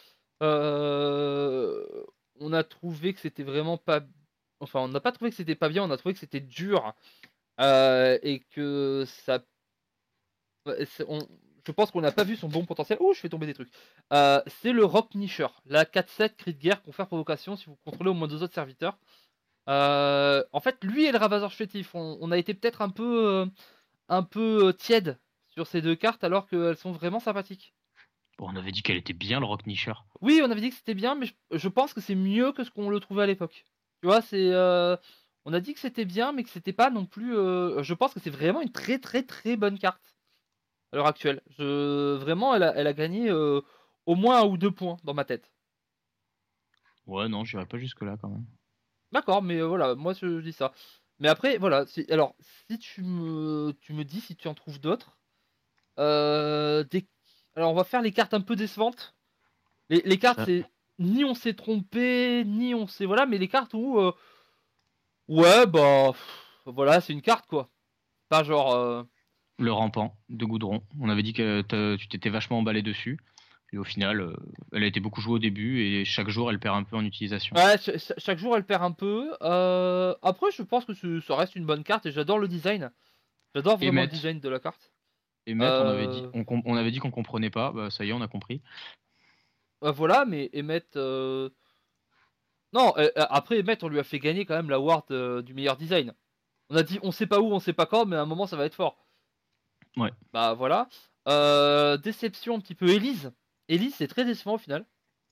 on a trouvé que c'était vraiment pas. Enfin, on n'a pas trouvé que c'était pas bien, on a trouvé que c'était dur, et que ça. Ouais, je pense qu'on n'a pas vu son bon potentiel. Oh, je fais tomber des trucs. C'est le Rock Nisher, la 4-7 cri de guerre, confère provocation si vous contrôlez au moins 2 autres serviteurs. En fait, lui et le Ravageur chétif, on a été peut-être un peu tiède sur ces deux cartes alors qu'elles sont vraiment sympathiques. Bon, on avait dit qu'elle était bien, le Rock Nisher. Oui, on avait dit que c'était bien, mais je pense que c'est mieux que ce qu'on le trouvait à l'époque. Tu vois, on a dit que c'était bien, mais que c'était pas non plus. Je pense que c'est vraiment une très très très bonne carte à l'heure actuelle. Vraiment, elle a gagné au moins 1 ou 2 points dans ma tête. Ouais, non, j'irai pas jusque-là quand même. D'accord, mais voilà, moi je dis ça. Mais après, voilà. Alors, si tu me dis si tu en trouves d'autres. Des... Alors, on va faire les cartes un peu décevantes. Les cartes, Ça, c'est ni on s'est trompé, ni on s'est. Voilà, mais les cartes où. Ouais, bah. Voilà, c'est une carte, quoi. Pas genre. le rampant de Goudron. On avait dit que tu t'étais vachement emballé dessus. Et au final, elle a été beaucoup jouée au début et chaque jour, elle perd un peu en utilisation. Ouais, chaque jour, elle perd un peu. Après, je pense que ça reste une bonne carte et j'adore le design. J'adore vraiment le Emmet, design de la carte. Emmet, Euh... on avait dit qu'on comprenait pas. Bah, ça y est, on a compris. Voilà, mais Emmet. Non, après Emmet, on lui a fait gagner quand même l'award du meilleur design. On a dit on sait pas où, on sait pas quand, mais à un moment ça va être fort. Ouais. Bah voilà. Déception un petit peu Elise. Elise, c'est très décevant au final.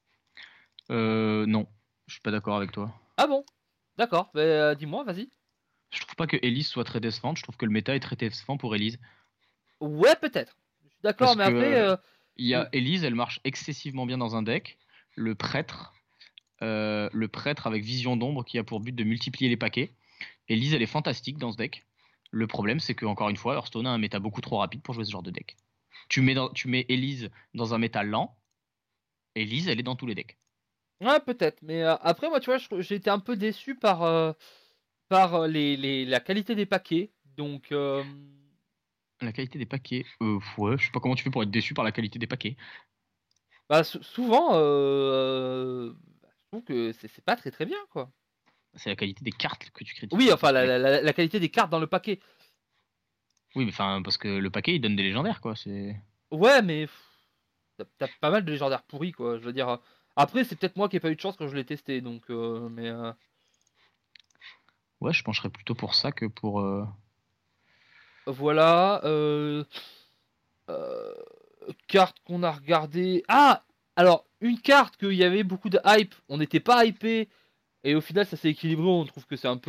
Non, je suis pas d'accord avec toi. Ah bon? D'accord, bah, dis-moi, vas-y. Je trouve pas que Elise soit très décevante. Je trouve que le méta est très décevant pour Elise. Ouais, peut-être. Je suis d'accord, Parce mais que après. il y a Elise, elle marche excessivement bien dans un deck. Le prêtre, le prêtre avec vision d'ombre qui a pour but de multiplier les paquets. Elise, elle est fantastique dans ce deck. Le problème, c'est que encore une fois, Hearthstone a un méta beaucoup trop rapide pour jouer ce genre de deck. Tu mets Elise dans un méta lent. Elise, elle est dans tous les decks. Ouais, peut-être. Mais après, moi, tu vois, j'ai été un peu déçu par la qualité des paquets. Donc, La qualité des paquets, ouais, je sais pas comment tu fais pour être déçu par la qualité des paquets. bah, souvent, je trouve que c'est pas très très bien, quoi. C'est la qualité des cartes que tu critiques Oui, le enfin, plus. la qualité des cartes dans le paquet. Oui, mais enfin, parce que le paquet, il donne des légendaires, quoi. C'est. Ouais, mais t'as pas mal de légendaires pourris, quoi. Je veux dire. Après, c'est peut-être moi qui ai pas eu de chance quand je l'ai testé, donc. Mais. Ouais, je pencherais plutôt pour ça que pour. Voilà. Euh, Carte qu'on a regardée. Ah! Alors, une carte qu'il y avait beaucoup de hype, on n'était pas hypé, et au final ça s'est équilibré, on trouve que c'est un peu.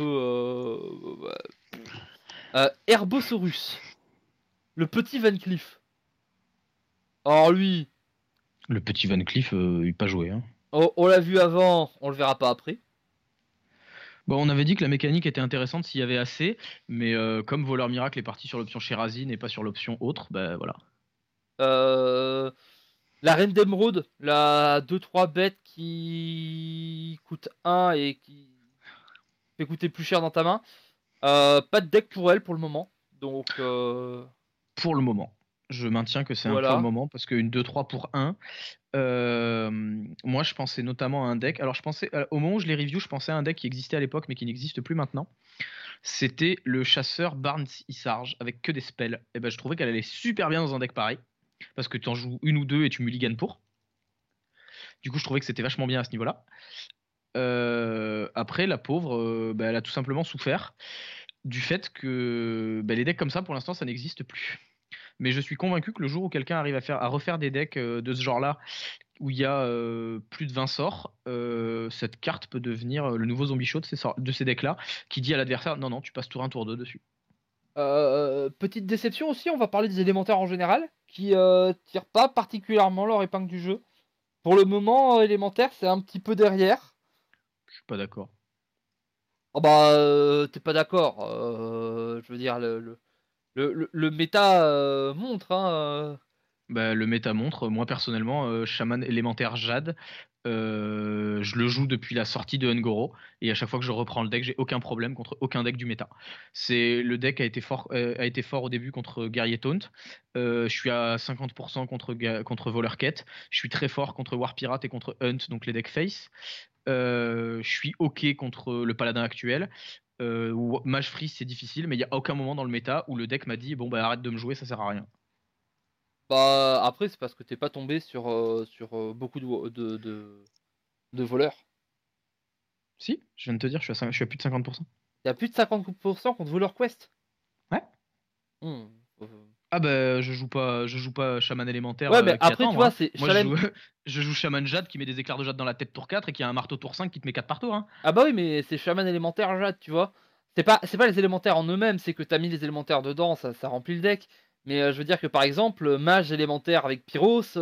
Herbosaurus, le petit Van Cleef. Alors lui, Le petit Van Cleef, il pas joué, hein. on l'a vu avant, on le verra pas après. Bon, on avait dit que la mécanique était intéressante s'il y avait assez, mais comme Voleur Miracle est parti sur l'option Sherazine et pas sur l'option autre, bah voilà. La Reine d'Émeraude, la 2-3 bêtes qui coûte 1 et qui fait coûter plus cher dans ta main. Pas de deck pour elle pour le moment. Donc Pour le moment. Je maintiens que c'est un pour le voilà. moment, parce qu'une 2-3 pour 1, moi je pensais notamment à un deck. Alors je pensais, au moment où je les review, je pensais à un deck qui existait à l'époque mais qui n'existe plus maintenant. C'était le chasseur Barnes Isarge avec que des spells. Et ben je trouvais qu'elle allait super bien dans un deck pareil. Parce que tu en joues une ou deux et tu mulliganes pour. Du coup, je trouvais que c'était vachement bien à ce niveau-là. Après, la pauvre, bah, elle a tout simplement souffert du fait que bah, les decks comme ça, pour l'instant, ça n'existe plus. Mais je suis convaincu que le jour où quelqu'un arrive à refaire des decks de ce genre-là, où il y a plus de 20 sorts, cette carte peut devenir le nouveau zombie show de ces decks-là, qui dit à l'adversaire non, non, tu passes tour 1, tour 2 dessus. Petite déception aussi, on va parler des élémentaires en général, qui tirent pas particulièrement leur épingle du jeu. Pour le moment, élémentaire, c'est un petit peu derrière. Je suis pas d'accord. Oh bah, t'es pas d'accord. Je veux dire, le méta montre. Hein. Bah, le méta montre, moi personnellement, chaman élémentaire Jade, je le joue depuis la sortie de Ungoro, et à chaque fois que je reprends le deck, j'ai aucun problème contre aucun deck du méta. Le deck a été fort au début contre Guerrier Taunt, je suis à 50% contre Voleur Quête, je suis très fort contre War Pirate et contre Hunt, donc les decks face. Je suis ok contre le paladin actuel. Mage Freeze c'est difficile, mais il n'y a aucun moment dans le méta où le deck m'a dit bon bah arrête de me jouer, ça sert à rien. Bah, après, c'est parce que t'es pas tombé sur beaucoup de voleurs. Si, je viens de te dire, je suis à plus de 50%. Il y a plus de 50% contre Voleur Quest. Ouais. Hmm. Ah bah je joue pas chaman élémentaire Ouais, mais qui après, attend tu moi, vois, hein. c'est Moi je Chalem. joue je joue chaman Jade qui met des éclairs de Jade dans la tête tour 4 et qui a un marteau tour 5 qui te met 4 par tour, hein. Ah bah oui, mais c'est Shaman élémentaire Jade, tu vois. C'est pas les élémentaires en eux-mêmes, c'est que t'as mis les élémentaires dedans, ça remplit le deck. Mais je veux dire que par exemple, mage élémentaire avec Pyros,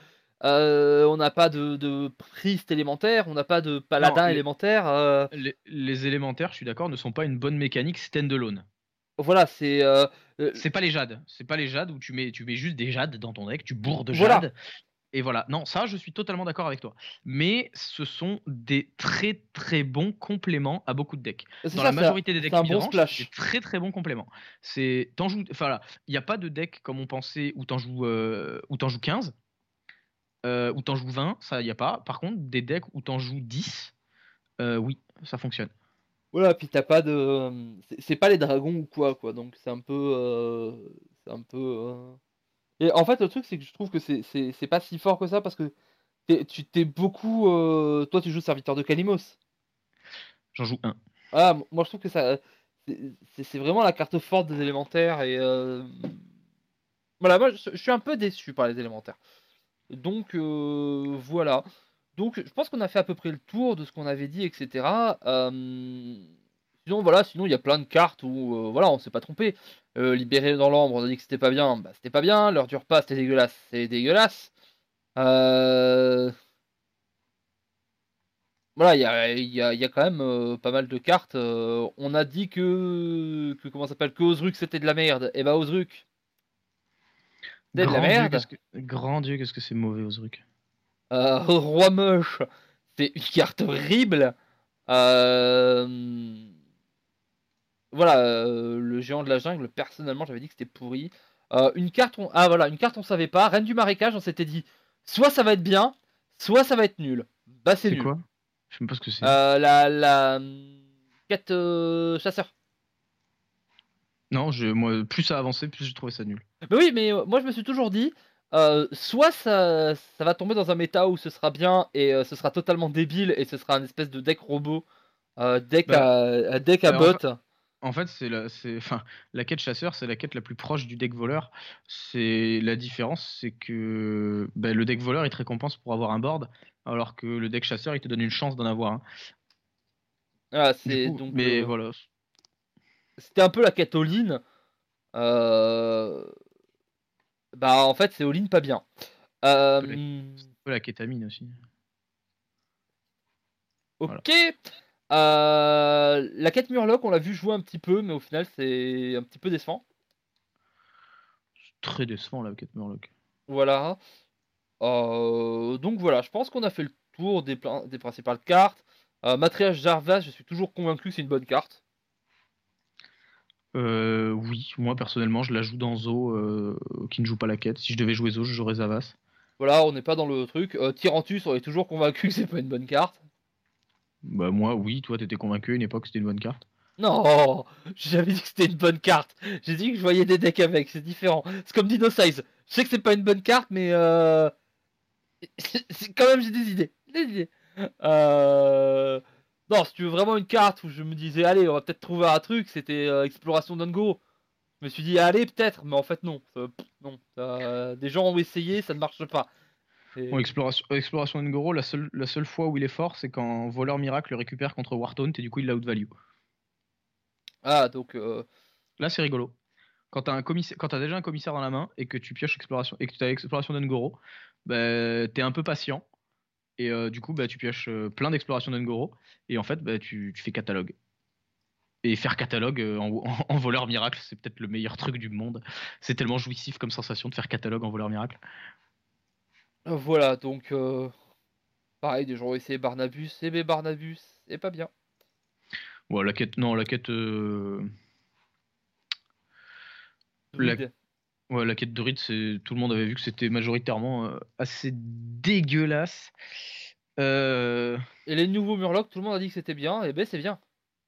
on n'a pas de priest élémentaire, on n'a pas de Non, paladin élémentaire. les élémentaires, je suis d'accord, ne sont pas une bonne mécanique standalone. Voilà, c'est. C'est pas les Jades, c'est pas les Jades où tu mets juste des Jades dans ton deck, tu bourres de Voilà, Jade. Et voilà, non, ça, je suis totalement d'accord avec toi. Mais ce sont des très très bons compléments à beaucoup de decks. c'est Dans ça, la majorité des c'est decks un bon midrange, c'est des splash. très très bons compléments. Enfin là, il n'y a pas de deck comme on pensait où t'en joues 15, où t'en joues 20, ça, il n'y a pas. Par contre, des decks où t'en joues 10, oui, ça fonctionne. Voilà, puis t'as pas de. C'est pas les dragons ou quoi. Donc c'est un peu. C'est un peu. Et en fait, le truc, c'est que je trouve que c'est pas si fort que ça parce que tu t'es beaucoup. Toi, tu joues serviteur de Kalimos. J'en joue un. Ah, moi, je trouve que ça. C'est vraiment la carte forte des élémentaires. Et voilà, moi, je suis un peu déçu par les élémentaires. Donc, voilà. Donc, je pense qu'on a fait à peu près le tour de ce qu'on avait dit, etc. Sinon, voilà, sinon, il y a plein de cartes où, voilà, on s'est pas trompé. Libéré dans l'ombre, on a dit que c'était pas bien. Bah, c'était pas bien. L'heure du repas, c'était dégueulasse. C'est dégueulasse. Euh, Voilà, il y a quand même pas mal de cartes. On a dit comment ça s'appelle, que Osruk c'était de la merde. Et bah Osruk, c'est de la merde. Grand Dieu, qu'est-ce que c'est mauvais Osruk. Roi Moche, c'est une carte horrible. Euh, Voilà, le géant de la jungle, personnellement, j'avais dit que c'était pourri. Une carte on savait pas. Reine du marécage, on s'était dit, soit ça va être bien, soit ça va être nul. Bah c'est C'est nul. quoi? Je sais même pas ce que c'est. La quête chasseur. Non, moi, plus ça avançait, plus j'ai trouvé ça nul. Mais oui, mais moi je me suis toujours dit, soit ça va tomber dans un méta où ce sera bien et ce sera totalement débile et ce sera un espèce de deck robot, Bah, deck à bot. En fait, enfin, la quête chasseur, c'est la quête la plus proche du deck voleur. C'est la différence, c'est que bah, le deck voleur, il te récompense pour avoir un board, alors que le deck chasseur, il te donne une chance d'en avoir un. Voilà, Du c'est coup, donc mais voilà, c'était un peu la quête all-in. Euh, Bah en fait c'est all-in pas bien. c'est un peu la kétamine aussi. Voilà. Ok. La quête Murloc, on l'a vu jouer un petit peu, mais au final, c'est un petit peu décevant. Très décevant la quête Murloc. Voilà. Donc voilà, je pense qu'on a fait le tour des principales cartes. Matriarche Jarvas, je suis toujours convaincu que c'est une bonne carte. Oui, moi personnellement, je la joue dans Zo, qui ne joue pas la quête. Si je devais jouer Zo, je jouerais Zavas. Voilà, on n'est pas dans le truc. Tyrantus, on est toujours convaincu que c'est pas une bonne carte. Bah moi, oui, toi, t'étais convaincu à une époque que c'était une bonne carte. Non, j'ai jamais dit que c'était une bonne carte. J'ai dit que je voyais des decks avec, c'est différent. C'est comme Dino Size. Je sais que c'est pas une bonne carte, mais quand même j'ai des idées. Des idées. Euh, Non, si tu veux vraiment une carte où je me disais, allez, on va peut-être trouver un truc, c'était Exploration d'Ungo. Je me suis dit, allez, peut-être, mais en fait, non. Non. Des gens ont essayé, ça ne marche pas. Bon, Et... Exploration Ngoro, la seule fois où il est fort, c'est quand Voleur Miracle le récupère contre Wartaunt et du coup il l'a outvalue. Ah, donc, Là, c'est rigolo. Quand t'as déjà un commissaire dans la main et que tu pioches Exploration et que tu as Exploration d'Ungoro, bah, t'es un peu patient et du coup bah, tu pioches plein d'Exploration d'Ungoro et en fait bah, tu fais catalogue. Et faire catalogue en voleur miracle, c'est peut-être le meilleur truc du monde. C'est tellement jouissif comme sensation de faire catalogue en voleur miracle. voilà, donc, pareil, des gens ont essayé Barnabus, et mais Barnabus, c'est pas bien. Ouais, la quête, non, la quête, la, Druide. ouais, la quête de Rite, tout le monde avait vu que c'était majoritairement assez dégueulasse. Euh, Et les nouveaux Murlocs, tout le monde a dit que c'était bien, et ben c'est bien.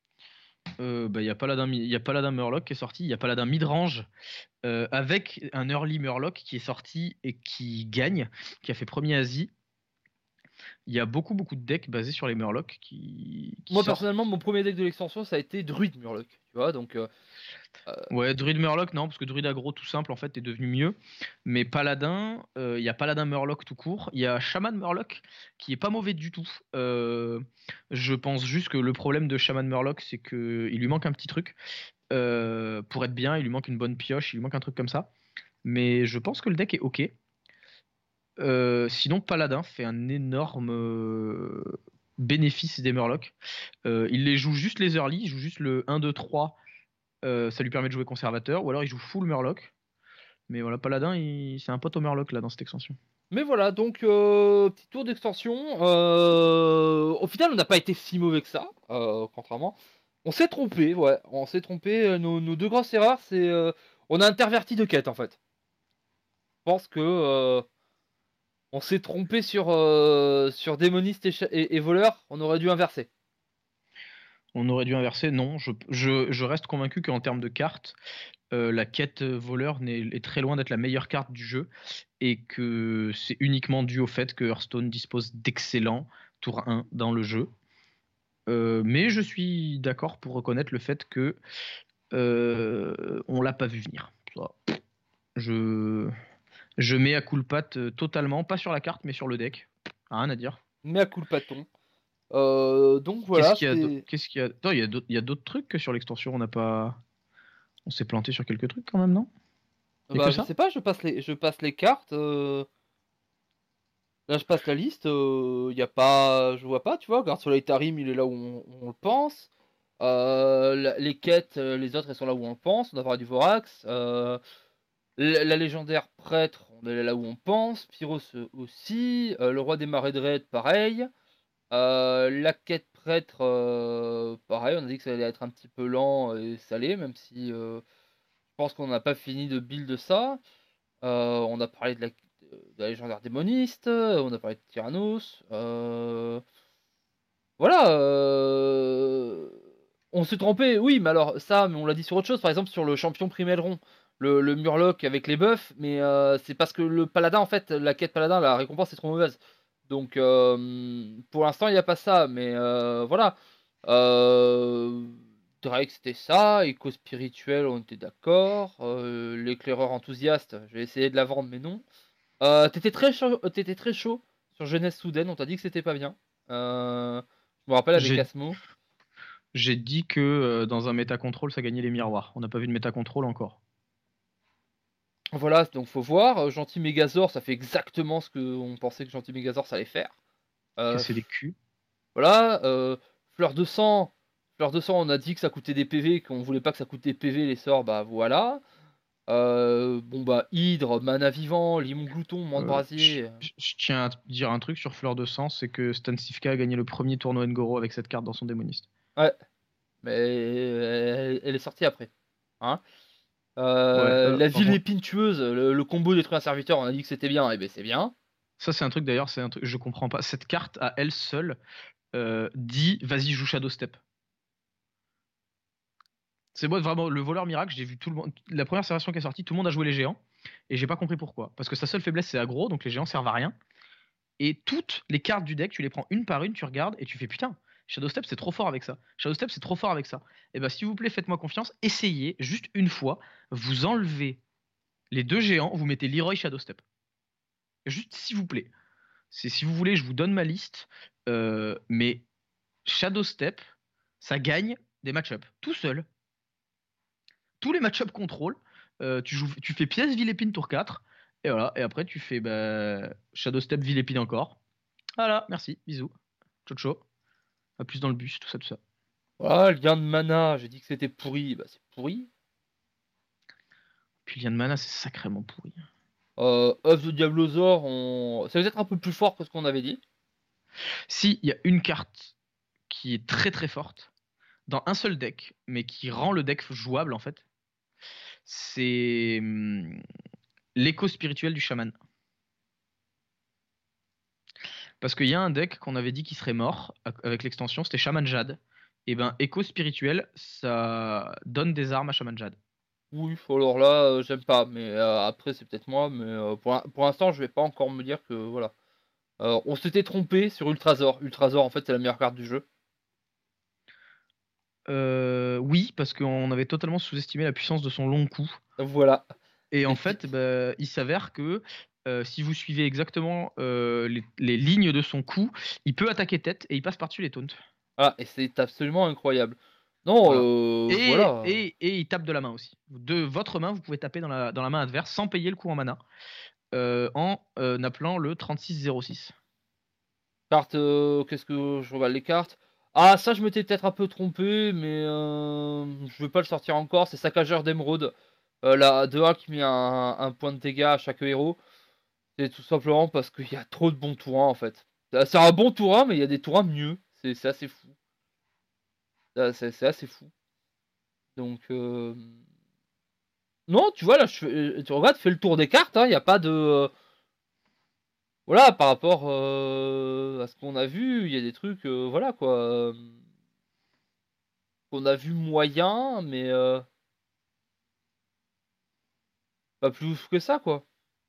Bah, y a Paladin Murloc qui est sorti, il y a Paladin Midrange avec un early Murloc qui est sorti et qui gagne, qui a fait premier Asie. Il y a beaucoup de decks basés sur les Murlocs qui Moi, sortent. personnellement, mon premier deck de l'extension, ça a été Druide Murloc. Tu vois, donc, euh, Ouais, Druid Murloc, non, parce que Druid aggro tout simple en fait est devenu mieux. Mais Paladin, il y a Paladin Murloc tout court. Il y a Shaman Murloc qui est pas mauvais du tout. Je pense juste que le problème de Shaman Murloc, c'est que il lui manque un petit truc. Pour être bien, il lui manque une bonne pioche, il lui manque un truc comme ça. Mais je pense que le deck est ok. Sinon, Paladin fait un énorme bénéfice des Murlocs. Il les joue juste les early, il joue juste le 1, 2, 3. Ça lui permet de jouer conservateur, ou alors il joue full Murloc. Mais voilà, Paladin, c'est un pote au Murloc là dans cette extension. mais voilà, donc, petit tour d'extension. Au final, on n'a pas été si mauvais que ça, contrairement. On s'est trompé, ouais, on s'est trompé. Nos deux grosses erreurs, c'est on a interverti de quête en fait. Je pense que on s'est trompé sur démoniste et voleur. On aurait dû inverser. On aurait dû inverser, non. Je reste convaincu qu'en termes de cartes, la quête voleur est très loin d'être la meilleure carte du jeu et que c'est uniquement dû au fait que Hearthstone dispose d'excellents tour 1 dans le jeu. Mais je suis d'accord pour reconnaître le fait que on l'a pas vu venir. Je, je mets à culpa totalement, pas sur la carte, mais sur le deck. Rien à dire. Mais à coup le paton. Donc Qu'est-ce voilà, qu'il y a d'autre c'était. Qu'est-ce qu'il y a Non, il y a d'autres trucs que sur l'extension. On n'a pas. On s'est planté sur quelques trucs quand même, non? Il y a que Bah, je ça? sais pas, je passe les cartes. Là, je passe la liste. Y a pas, je vois pas, tu vois. Garde Soleil Tarim, il est là où on le pense. Les quêtes, les autres, elles sont là où on le pense. On a parlé du Vorax. La légendaire prêtre, on est là où on pense. Pyros aussi. Le roi des marais de raid, pareil. La quête prêtre, pareil. On a dit que ça allait être un petit peu lent et salé, même si je pense qu'on n'a pas fini de build ça. On a parlé de la légendaire démoniste, on a parlé de Tyrannos. Voilà. On s'est trompé, oui, mais alors ça, mais on l'a dit sur autre chose, par exemple sur le champion Primelron, le Murloc avec les buffs, mais c'est parce que le paladin, en fait, la quête paladin, la récompense est trop mauvaise. Donc pour l'instant, il n'y a pas ça, mais voilà. Euh, Drake, c'était ça, écho spirituel, on était d'accord. L'éclaireur enthousiaste, je vais essayer de la vendre, mais non. T'étais très chaud sur Jeunesse Soudaine, on t'a dit que c'était pas bien. Je me rappelle avec J'ai Asmo. j'ai dit que dans un méta control, ça gagnait les miroirs. On n'a pas vu de méta control encore. Voilà, donc faut voir. Gentil Megazord, ça fait exactement ce qu'on pensait que Gentil Megazord ça allait faire. Euh, Casser des culs. voilà. Fleur de sang. Fleur de sang, on a dit que ça coûtait des PV, qu'on voulait pas que ça coûte des PV les sorts, bah voilà. Bon bah Hydre, Mana Vivant, Limon Glouton, Mande Je Brasier. je tiens à te dire un truc sur Fleur de Sang, c'est que Stan Cifka a gagné le premier tournoi Ngoro avec cette carte dans son démoniste. Ouais, mais elle est sortie après. Hein. Ouais, La par ville contre, épine tueuse, le combo détruit un serviteur, on a dit que c'était bien, et ben c'est bien. ça c'est un truc d'ailleurs, c'est un truc, je comprends pas. Cette carte à elle seule dit vas-y joue Shadow Step. C'est moi vraiment le voleur miracle, j'ai vu tout le monde. La première version qui est sortie, tout le monde a joué les géants. Et j'ai pas compris pourquoi. Parce que sa seule faiblesse c'est aggro, donc les géants servent à rien. Et toutes les cartes du deck, tu les prends une par une, tu regardes et tu fais putain, Shadow Step c'est trop fort avec ça. Shadow Step c'est trop fort avec ça. Et bah s'il vous plaît, faites-moi confiance, essayez juste une fois, vous enlevez les deux géants, vous mettez Leroy Shadow Step. Juste s'il vous plaît. C'est si vous voulez, je vous donne ma liste. Mais Shadow Step, ça gagne des match-ups tout seul. Tous les match-ups contrôle. Tu fais pièce Villepine tour 4. Et voilà. Et après, tu fais Shadow Step Villepine encore. Voilà, merci, bisous. Ciao, ciao. À plus dans le bus, tout ça, tout ça. Voilà, lien de mana, j'ai dit que c'était pourri, bah c'est pourri. Puis lien de mana, c'est sacrément pourri. Œuf de Diablosaur, ça va être un peu plus fort que ce qu'on avait dit. Si, il y a une carte qui est très très forte dans un seul deck, mais qui rend le deck jouable en fait, c'est l'écho spirituel du chaman. Parce qu'il y a un deck qu'on avait dit qui serait mort avec l'extension, c'était Shaman Jade. Et ben, écho spirituel, ça donne des armes à Shaman Jade. Oui, alors là, j'aime pas, mais après c'est peut-être moi, mais pour l'instant je vais pas encore me dire que voilà. On s'était trompé sur Ultrazor. Ultrazor en fait c'est la meilleure carte du jeu. Oui, parce qu'on avait totalement sous-estimé la puissance de son long coup. Voilà. Et en Et puis fait, bah, il s'avère que si vous suivez exactement les lignes de son coup, il peut attaquer tête et il passe par-dessus les taunts. voilà, et c'est absolument incroyable. Non, Voilà. voilà. Et il tape de la main aussi. De votre main, vous pouvez taper dans la main adverse sans payer le coup en mana en appelant le 3606. Carte, qu'est-ce que je regarde les cartes? Ah, ça, je m'étais peut-être un peu trompé, mais je vais pas le sortir encore. C'est Saccageur d'Émeraude. La 2A qui met un point de dégâts à chaque héros. C'est tout simplement parce qu'il y a trop de bons tours 1 en fait. C'est un bon tour 1, mais il y a des tours 1 mieux. C'est assez fou. C'est assez fou. Donc, non, tu vois, là, tu regardes, fais le tour des cartes. Il n'y a pas de. Voilà, par rapport à ce qu'on a vu, il y a des trucs, voilà quoi. Qu'on a vu moyen, mais pas plus ouf que ça, quoi.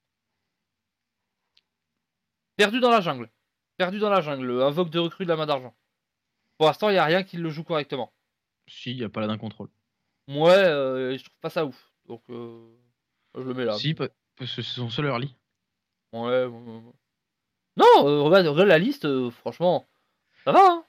Perdu dans la jungle. Perdu dans la jungle. Invoque de recrue de la main d'argent. Pour l'instant, il n'y a rien qui le joue correctement. Si, il y a paladin contrôle. Ouais, je trouve pas ça ouf. Donc, je le mets là. Si, parce que c'est son seul early. Ouais, non, regarde la liste, franchement, ça va, hein.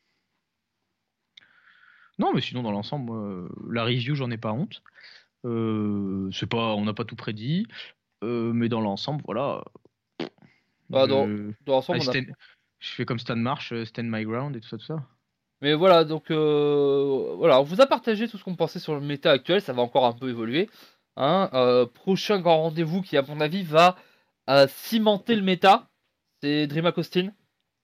Non, mais sinon, dans l'ensemble, la review, j'en ai pas honte. C'est pas, on n'a pas tout prédit. Mais dans l'ensemble, voilà. Bah, Je, dans l'ensemble, I on a. je fais comme Stan Marsh, stand my ground et tout ça, tout ça. Mais voilà, donc voilà, on vous a partagé tout ce qu'on pensait sur le méta actuel, ça va encore un peu évoluer. Hein. Prochain grand rendez-vous qui, à mon avis, va cimenter le méta, c'est Dream Costin.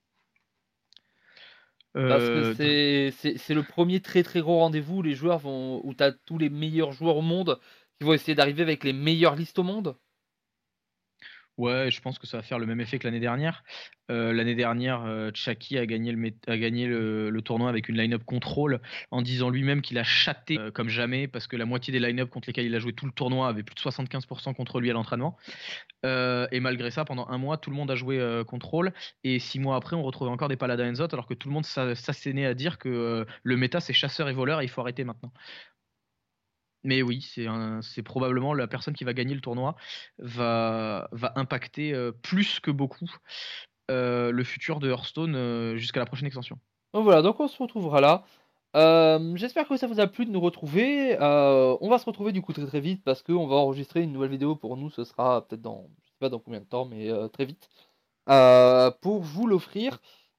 Parce que Euh, Dr- c'est le premier très très gros rendez-vous, les joueurs vont, où tu as tous les meilleurs joueurs au monde qui vont essayer d'arriver avec les meilleures listes au monde. Ouais, je pense que ça va faire le même effet que l'année dernière. L'année dernière, Chucky a gagné le tournoi avec une line-up contrôle en disant lui-même qu'il a chaté comme jamais parce que la moitié des line-up contre lesquels il a joué tout le tournoi avait plus de 75% contre lui à l'entraînement. Et malgré ça, pendant un mois, tout le monde a joué contrôle. Et 6 mois après, on retrouvait encore des paladins Enzot alors que tout le monde s'assénait à dire que le méta c'est chasseur et voleur et il faut arrêter maintenant. Mais oui, c'est probablement la personne qui va gagner le tournoi va impacter plus que beaucoup le futur de Hearthstone jusqu'à la prochaine extension. Donc voilà, donc on se retrouvera là. J'espère que ça vous a plu de nous retrouver. On va se retrouver du coup très très vite parce qu'on va enregistrer une nouvelle vidéo pour nous. Ce sera peut-être dans, je sais pas dans combien de temps, mais très vite. Pour vous l'offrir.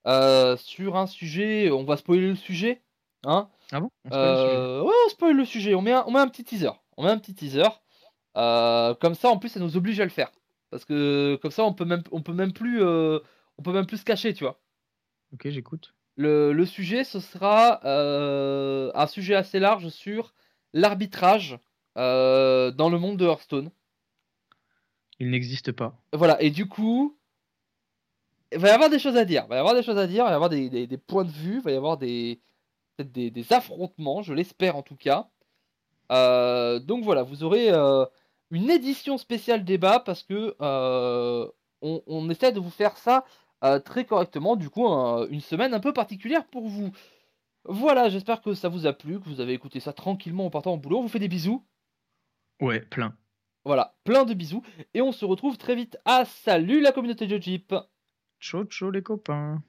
sur un sujet, on va spoiler le sujet, hein. Ah bon? On spoil le sujet? Ouais, on spoil le sujet, on met un petit teaser. On met un petit teaser, comme ça, en plus, ça nous oblige à le faire. Parce que comme ça, on peut même plus se cacher, tu vois? OK, j'écoute. Le sujet, ce sera, un sujet assez large sur l'arbitrage, dans le monde de Hearthstone. Il n'existe pas. Voilà et du coup, il va y avoir des choses à dire. Il va y avoir des choses à dire, il va y avoir des points de vue, il va y avoir peut-être des affrontements, je l'espère en tout cas. Donc voilà, vous aurez, une édition spéciale débat parce que, on essaie de vous faire ça, très correctement. Du coup, une semaine un peu particulière pour vous. Voilà, j'espère que ça vous a plu, que vous avez écouté ça tranquillement en partant au boulot. On vous fait des bisous. Ouais, plein. Voilà, plein de bisous et on se retrouve très vite. Ah salut la communauté de Jeep! Ciao, ciao les copains.